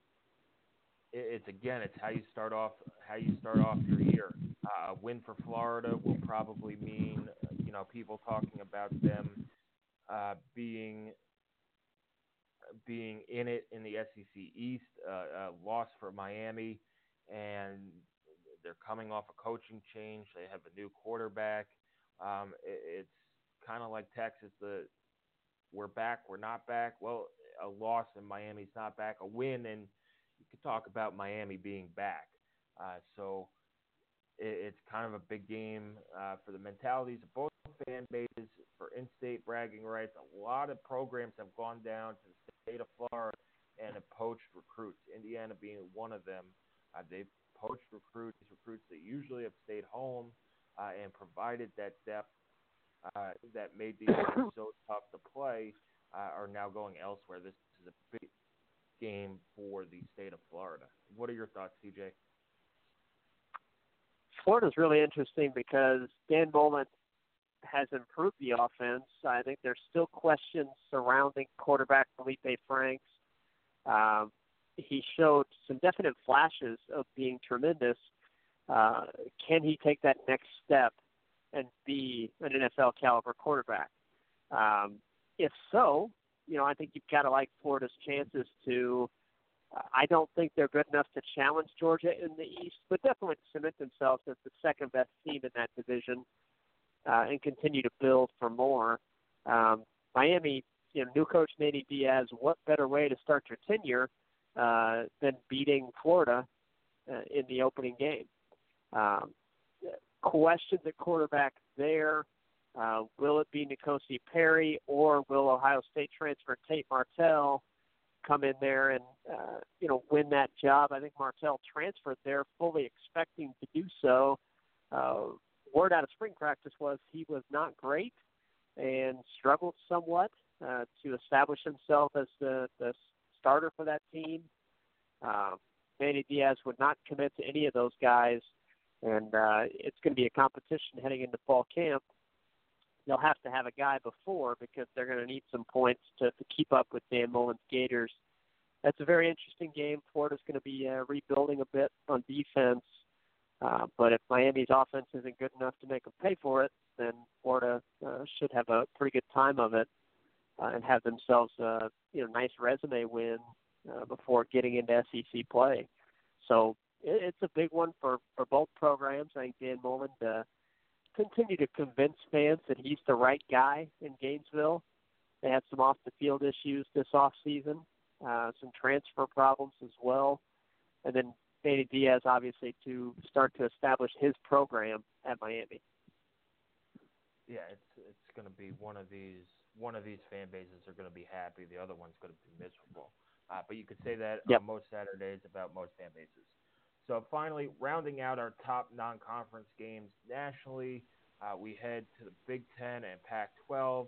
it, it's again, it's how you start off. How you start off your year. Uh, a win for Florida will probably mean, you know, people talking about them uh, being being in it in the S E C East. Uh, a loss for Miami, and they're coming off a coaching change. They have a new quarterback. Um, it, it's kind of like Texas. The we're back, we're not back. Well, a loss and Miami's not back. A win, and you could talk about Miami being back. Uh, so it, it's kind of a big game uh, for the mentalities of both fan bases, for in-state bragging rights. A lot of programs have gone down to the state of Florida and have poached recruits, Indiana being one of them. Uh, they've poached recruits, recruits that usually have stayed home uh, and provided that depth uh, that made these games so tough to play uh, are now going elsewhere. This is a big game for the state of Florida. What are your thoughts, T J? Florida's really interesting because Dan Mullen has improved the offense. I think there's still questions surrounding quarterback Felipe Franks. Um, he showed some definite flashes of being tremendous. Uh, can he take that next step and be an N F L caliber quarterback? Um, if so, you know, I think you've got to like Florida's chances to. Uh, I don't think they're good enough to challenge Georgia in the East, but definitely cement themselves as the second best team in that division uh, and continue to build for more. Um, Miami, you know, new coach Manny Diaz. What better way to start your tenure uh, than beating Florida uh, in the opening game? Um, questions at quarterback there. Uh, will it be N'Kosi Perry or will Ohio State transfer Tate Martell come in there and, uh, you know, win that job? I think Martell transferred there fully expecting to do so. Uh, word out of spring practice was he was not great and struggled somewhat uh, to establish himself as the, the starter for that team. Uh, Manny Diaz would not commit to any of those guys, and uh, it's going to be a competition heading into fall camp. They'll have to have a guy before because they're going to need some points to, to keep up with Dan Mullen's Gators. That's a very interesting game. Florida's going to be uh, rebuilding a bit on defense, uh, but if Miami's offense isn't good enough to make them pay for it, then Florida uh, should have a pretty good time of it uh, and have themselves a you know nice resume win uh, before getting into S E C play. So it, it's a big one for, for both programs. I think Dan Mullen uh, continue to convince fans that he's the right guy in Gainesville. They had some off-the-field issues this offseason, uh, some transfer problems as well. And then Manny Diaz, obviously, to start to establish his program at Miami. Yeah, it's it's going to be one of these one of these fan bases are going to be happy. The other one's going to be miserable. Uh, but you could say that Yep. on most Saturdays about most fan bases. So finally, rounding out our top non-conference games nationally, uh, we head to the Big Ten and Pac twelve.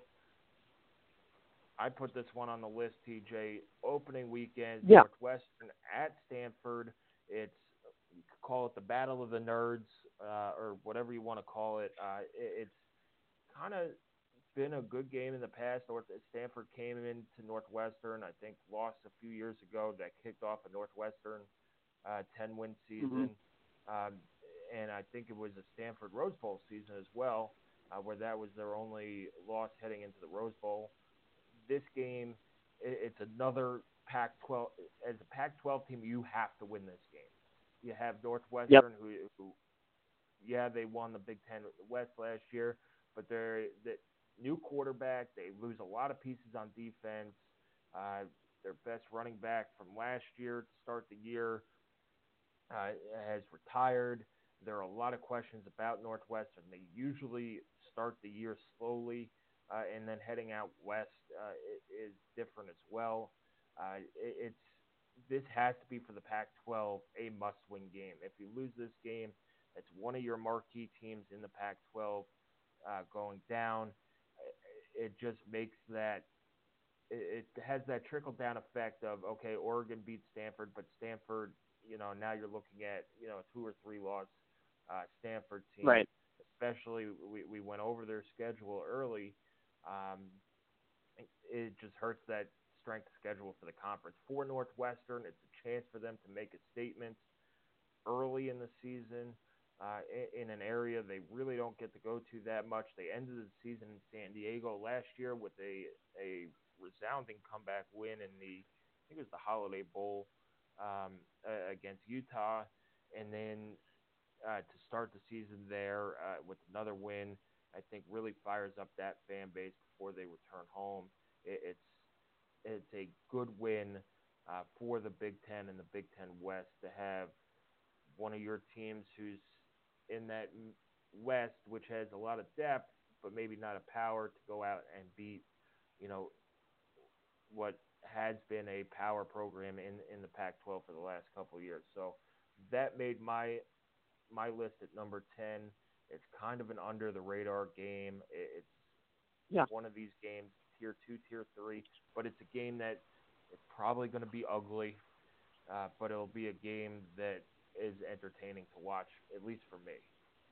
I put this one on the list, T J. Opening weekend, Yeah. Northwestern at Stanford. It's, you could call it the Battle of the Nerds, uh, or whatever you want to call it. Uh, it it's kind of been a good game in the past. North Stanford came into Northwestern, I think, lost a few years ago. That kicked off a Northwestern uh, ten-win season. Mm-hmm. Um, and I think it was a Stanford Rose Bowl season as well, uh, where that was their only loss heading into the Rose Bowl. This game, it's another Pac twelve. As a Pac twelve team, you have to win this game. You have Northwestern, yep. who, who, yeah, they won the Big Ten West last year, but they're the new quarterback. They lose a lot of pieces on defense. Uh, their best running back from last year to start the year uh, has retired. There are a lot of questions about Northwestern. They usually start the year slowly, uh, and then heading out west uh, is different as well. Uh, it, it's this has to be for the Pac twelve a must-win game. If you lose this game, it's one of your marquee teams in the Pac twelve uh, going down. It just makes that it, it has that trickle-down effect of, okay, Oregon beats Stanford, but Stanford, you know, now you're looking at, you know, a two or three loss uh, Stanford team. Right. Especially we, we went over their schedule early. Um, it just hurts that strength of schedule for the conference. For Northwestern, it's a chance for them to make a statement early in the season uh, in, in an area they really don't get to go to that much. They ended the season in San Diego last year with a, a resounding comeback win in the, I think it was the Holiday Bowl um, uh, against Utah. And then uh, to start the season there uh, with another win, I think really fires up that fan base before they return home. It, it's it's a good win uh, for the Big Ten and the Big Ten West to have one of your teams who's in that West, which has a lot of depth, but maybe not a power to go out and beat, you know, what has been a power program in, in the Pac twelve for the last couple of years. So that made my my list at number ten. It's kind of an under the radar game. It's yeah. one of these games, tier two, tier three, but it's a game that it's probably going to be ugly, uh, but it'll be a game that is entertaining to watch, at least for me.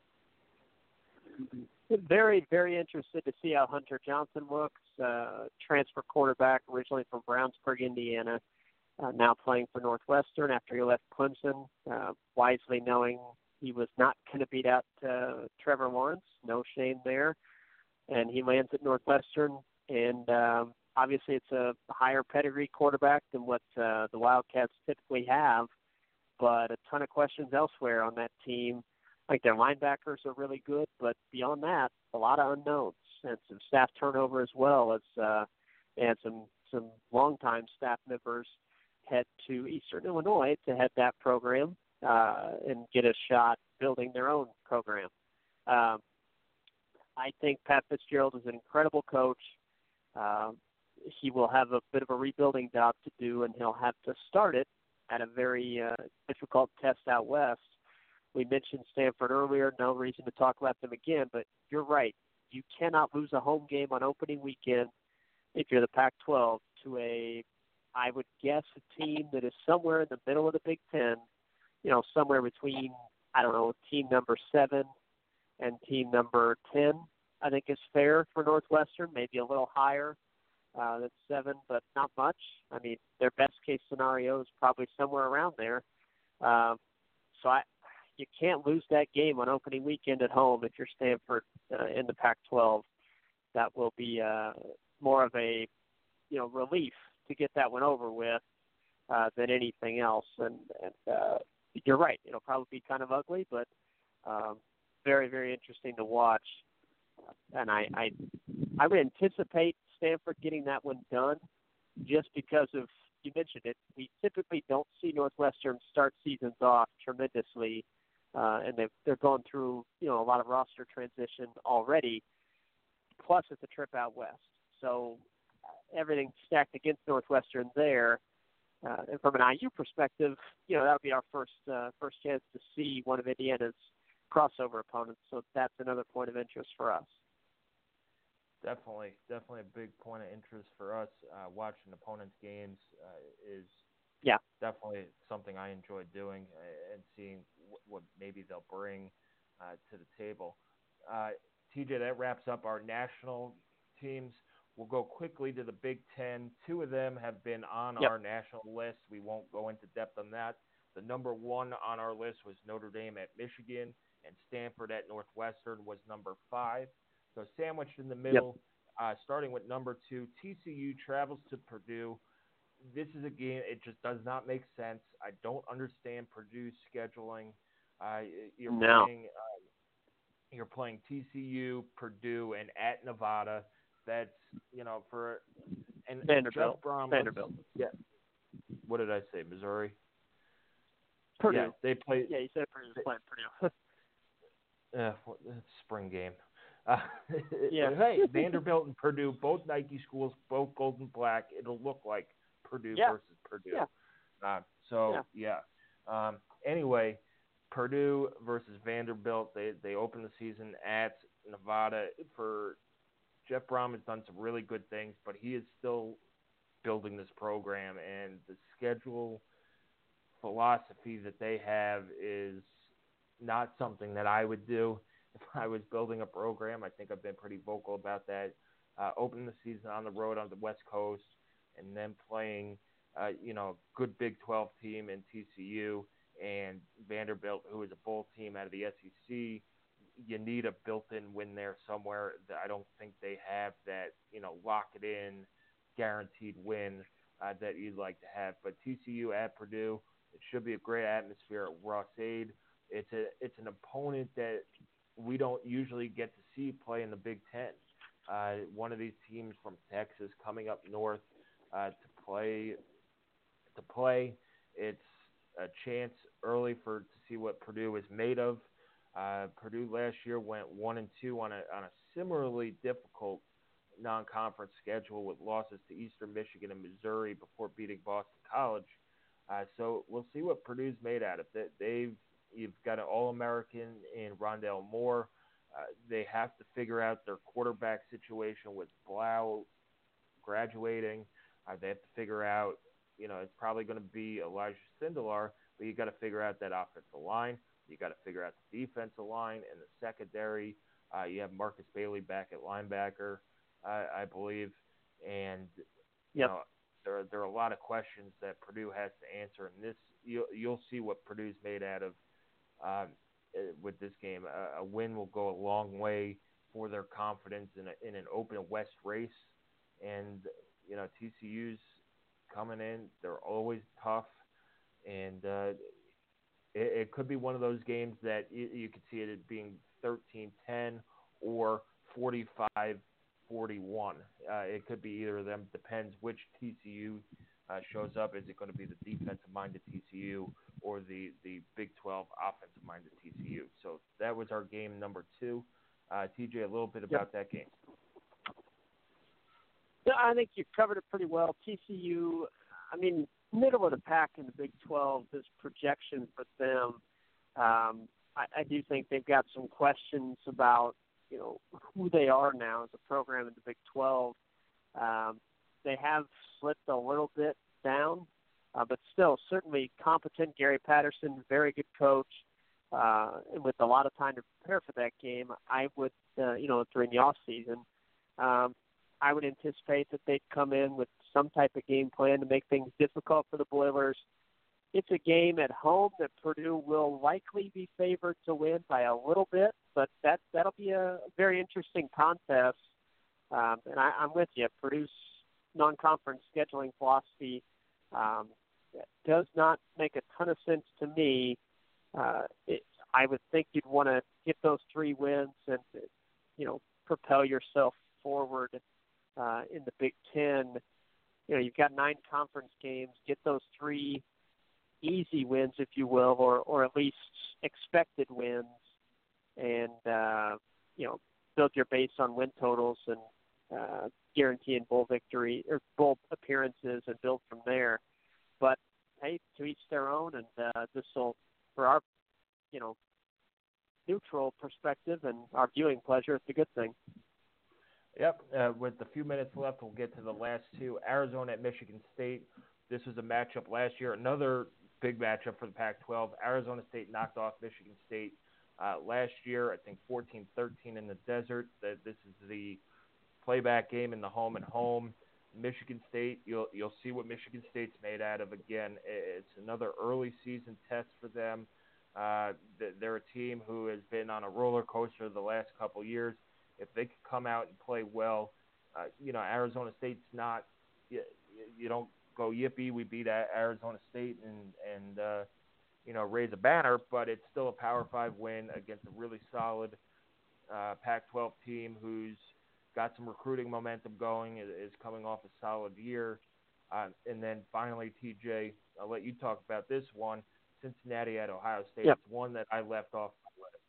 Very, very interested to see how Hunter Johnson looks. Uh, transfer quarterback, originally from Brownsburg, Indiana, uh, now playing for Northwestern after he left Clemson, uh, wisely knowing he was not going to beat out uh, Trevor Lawrence. No shame there. And he lands at Northwestern, and um, obviously it's a higher pedigree quarterback than what uh, the Wildcats typically have, but a ton of questions elsewhere on that team. Like their linebackers are really good, but beyond that, a lot of unknowns and some staff turnover as well as uh, and some some longtime staff members head to Eastern Illinois to head that program uh, and get a shot building their own program. Um, I think Pat Fitzgerald is an incredible coach. Um, he will have a bit of a rebuilding job to do, and he'll have to start it at a very uh, difficult test out west. We mentioned Stanford earlier. No reason to talk about them again, but you're right. You cannot lose a home game on opening weekend if you're the Pac twelve to a, I would guess, a team that is somewhere in the middle of the Big Ten, you know, somewhere between, I don't know, team number seven and team number ten, I think is fair for Northwestern, maybe a little higher uh, than seven, but not much. I mean, their best case scenario is probably somewhere around there. Um, so I, you can't lose that game on opening weekend at home if you're Stanford uh, in the Pac twelve. That will be uh, more of a, you know, relief to get that one over with uh, than anything else. And, and uh, you're right; it'll probably be kind of ugly, but um, very, very interesting to watch. And I, I, I would anticipate Stanford getting that one done, just because of, you mentioned it. We typically don't see Northwestern start seasons off tremendously. Uh, and they've, they're going through, you know, a lot of roster transition already, plus it's a trip out west. So uh, everything stacked against Northwestern there. Uh, and from an I U perspective, you know, that would be our first uh, first chance to see one of Indiana's crossover opponents. So that's another point of interest for us. Definitely, definitely a big point of interest for us. Uh, watching opponents' games uh, is yeah definitely something I enjoy doing uh, and seeing w- what maybe they'll bring uh, to the table. Uh, T J, that wraps up our national teams. We'll go quickly to the Big Ten. Two of them have been on yep. our national list. We won't go into depth on that. The number one on our list was Notre Dame at Michigan, and Stanford at Northwestern was number five. So sandwiched in the middle, yep. uh, starting with number two, T C U travels to Purdue. This is a game, it just does not make sense. I don't understand Purdue's scheduling. Uh, you're no. playing uh, you're playing T C U, Purdue, and at Nevada. That's, you know, for and Vanderbilt. Jeff Brom, Vanderbilt. Yeah. What did I say? Missouri? Purdue. Yeah, they play. Yeah, you said Purdue's playing Purdue. Yeah, uh, spring game. Uh, yeah. Hey, Vanderbilt and Purdue, both Nike schools, both gold and black. It'll look like Purdue yeah. versus Purdue. Yeah. Uh, so, yeah. yeah. Um, anyway, Purdue versus Vanderbilt. They they open the season at Nevada. For Jeff Brom has done some really good things, but he is still building this program, and the schedule philosophy that they have is not something that I would do if I was building a program. I think I've been pretty vocal about that. Uh, opening the season on the road on the West Coast, and then playing, uh, you know, good Big twelve team in T C U and Vanderbilt, who is a bowl team out of the S E C. You need a built-in win there somewhere. I don't think they have that, you know, lock it in, guaranteed win uh, that you'd like to have. But T C U at Purdue, it should be a great atmosphere at Ross-Ade. It's a it's an opponent that we don't usually get to see play in the Big Ten. Uh, one of these teams from Texas coming up north uh, to play. To play, it's a chance early for to see what Purdue is made of. Uh, Purdue last year went one and two on a on a similarly difficult non-conference schedule with losses to Eastern Michigan and Missouri before beating Boston College. Uh, so we'll see what Purdue's made out of. They've you've got an All-American in Rondale Moore. Uh, they have to figure out their quarterback situation with Blau graduating. Uh, they have to figure out, you know, it's probably going to be Elijah Sindelar, but you got to figure out that offensive line. You got to figure out the defensive line and the secondary. Uh, you have Marcus Bailey back at linebacker, uh, I believe, and you yep. know there there are a lot of questions that Purdue has to answer. And this you'll you'll see what Purdue's made out of um, with this game. A, a win will go a long way for their confidence in a, in an open West race. And you know T C U's coming in; they're always tough, and uh, it, it could be one of those games that you, you could see it as being thirteen ten or forty-five forty-one. Uh, it could be either of them. Depends which T C U uh, shows up. Is it going to be the defensive-minded T C U or the, the Big twelve offensive-minded T C U? So that was our game number two. Uh, T J, a little bit about yep. that game. Yeah, I think you covered it pretty well. T C U, I mean, middle of the pack in the Big twelve, this projection for them, um, I, I do think they've got some questions about, you know, who they are now as a program in the Big twelve. Um, they have slipped a little bit down, uh, but still certainly competent. Gary Patterson, very good coach, uh, and with a lot of time to prepare for that game, I would, uh, you know, during the off season, um, I would anticipate that they'd come in with some type of game plan to make things difficult for the Boilers. It's a game at home that Purdue will likely be favored to win by a little bit, but that, that'll be a very interesting contest. Um, and I, I'm with you. Purdue's non-conference scheduling philosophy um, does not make a ton of sense to me. Uh, it, I would think you'd want to get those three wins and, you know, propel yourself forward uh, in the Big Ten. You know, you've got nine conference games. Get those three easy wins, if you will, or, or at least expected wins, and, uh, you know, build your base on win totals and uh, guaranteeing bowl victory or bowl appearances and build from there. But, hey, to each their own, and uh, this will, for our, you know, neutral perspective and our viewing pleasure, it's a good thing. Yep. Uh, with a few minutes left, we'll get to the last two. Arizona at Michigan State. This was a matchup last year. Another big matchup for the Pac twelve. Arizona State knocked off Michigan State uh, last year, I think fourteen thirteen in the desert. That This is the playback game in the home and home. Michigan State, you'll you'll see what Michigan State's made out of. Again, it's another early season test for them. Uh, they're a team who has been on a roller coaster the last couple years. If they could come out and play well, uh, you know, Arizona State's not, you, you don't go, yippee, we beat Arizona State and, and uh, you know, raise a banner, but it's still a Power five win against a really solid uh, Pac twelve team who's got some recruiting momentum going, is coming off a solid year. Uh, and then finally, T J, I'll let you talk about this one, Cincinnati at Ohio State. Yep. It's one that I left off my list.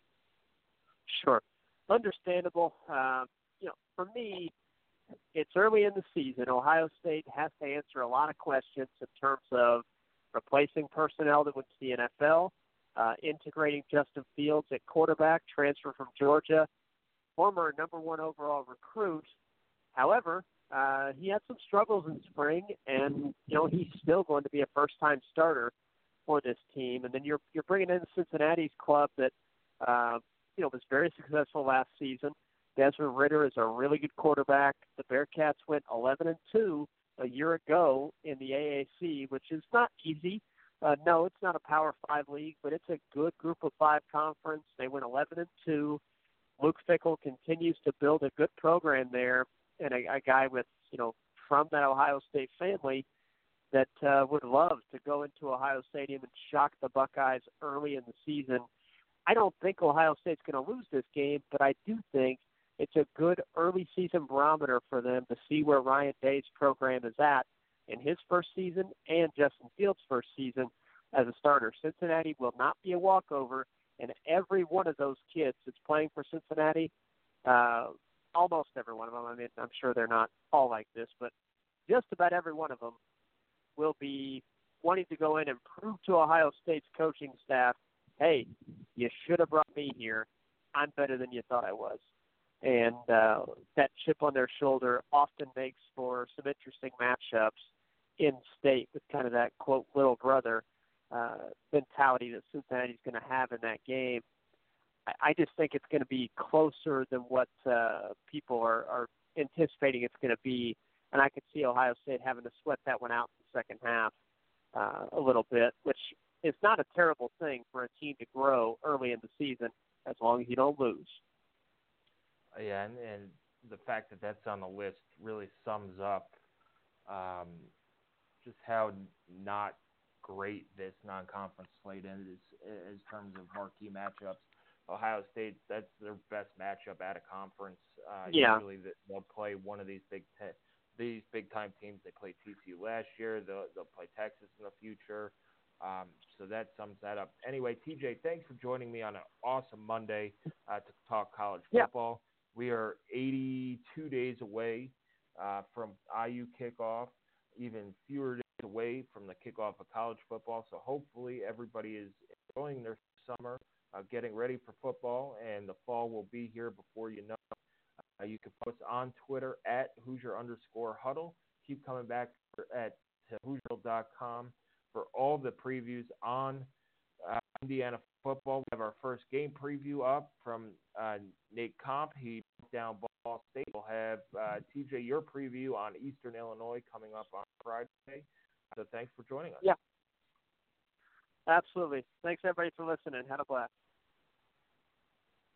Sure. Understandable. Um, you know, for me, it's early in the season. Ohio State has to answer a lot of questions in terms of replacing personnel that went to the N F L, uh, integrating Justin Fields at quarterback, transfer from Georgia, former number one overall recruit. However, uh, he had some struggles in spring, and you know he's still going to be a first-time starter for this team. And then you're you're bringing in Cincinnati's club that uh, you know was very successful last season. Desmond Ridder is a really good quarterback. The Bearcats went eleven and two a year ago in the A A C, which is not easy. Uh, no, it's not a Power Five league, but it's a good Group of Five conference. They went eleven and two. Luke Fickell continues to build a good program there, and a, a guy with you know from that Ohio State family that uh, would love to go into Ohio Stadium and shock the Buckeyes early in the season. I don't think Ohio State's going to lose this game, but I do think it's a good early season barometer for them to see where Ryan Day's program is at in his first season and Justin Fields' first season as a starter. Cincinnati will not be a walkover. And every one of those kids that's playing for Cincinnati, uh, almost every one of them, I mean, I'm sure they're not all like this, but just about every one of them will be wanting to go in and prove to Ohio State's coaching staff, hey, you should have brought me here. I'm better than you thought I was. And uh, that chip on their shoulder often makes for some interesting matchups in state with kind of that, quote, little brother uh, mentality that Cincinnati's going to have in that game. I, I just think it's going to be closer than what uh, people are, are anticipating it's going to be. And I could see Ohio State having to sweat that one out in the second half uh, a little bit, which is not a terrible thing for a team to grow early in the season as long as you don't lose. Yeah, and, and the fact that that's on the list really sums up um, just how not great this non-conference slate is in terms of marquee matchups. Ohio State, that's their best matchup at a conference. Uh, yeah. Usually they'll play one of these big te- these big-time teams. They played T C U last year. They'll, they'll play Texas in the future. Um, so that sums that up. Anyway, T J, thanks for joining me on an awesome Monday uh, to talk college football. Yeah. We are eighty-two days away uh, from I U kickoff, even fewer days away from the kickoff of college football. So hopefully everybody is enjoying their summer, uh, getting ready for football, and the fall will be here before you know. Uh, you can post on Twitter at Hoosier underscore huddle. Keep coming back at Hoosier dot com for all the previews on uh, Indiana football. We have our first game preview up from uh, Nate Comp. He broke down Ball State. We'll have uh, T J, your preview on Eastern Illinois coming up on Friday. So thanks for joining us. Yeah, absolutely. Thanks, everybody, for listening. Had a blast.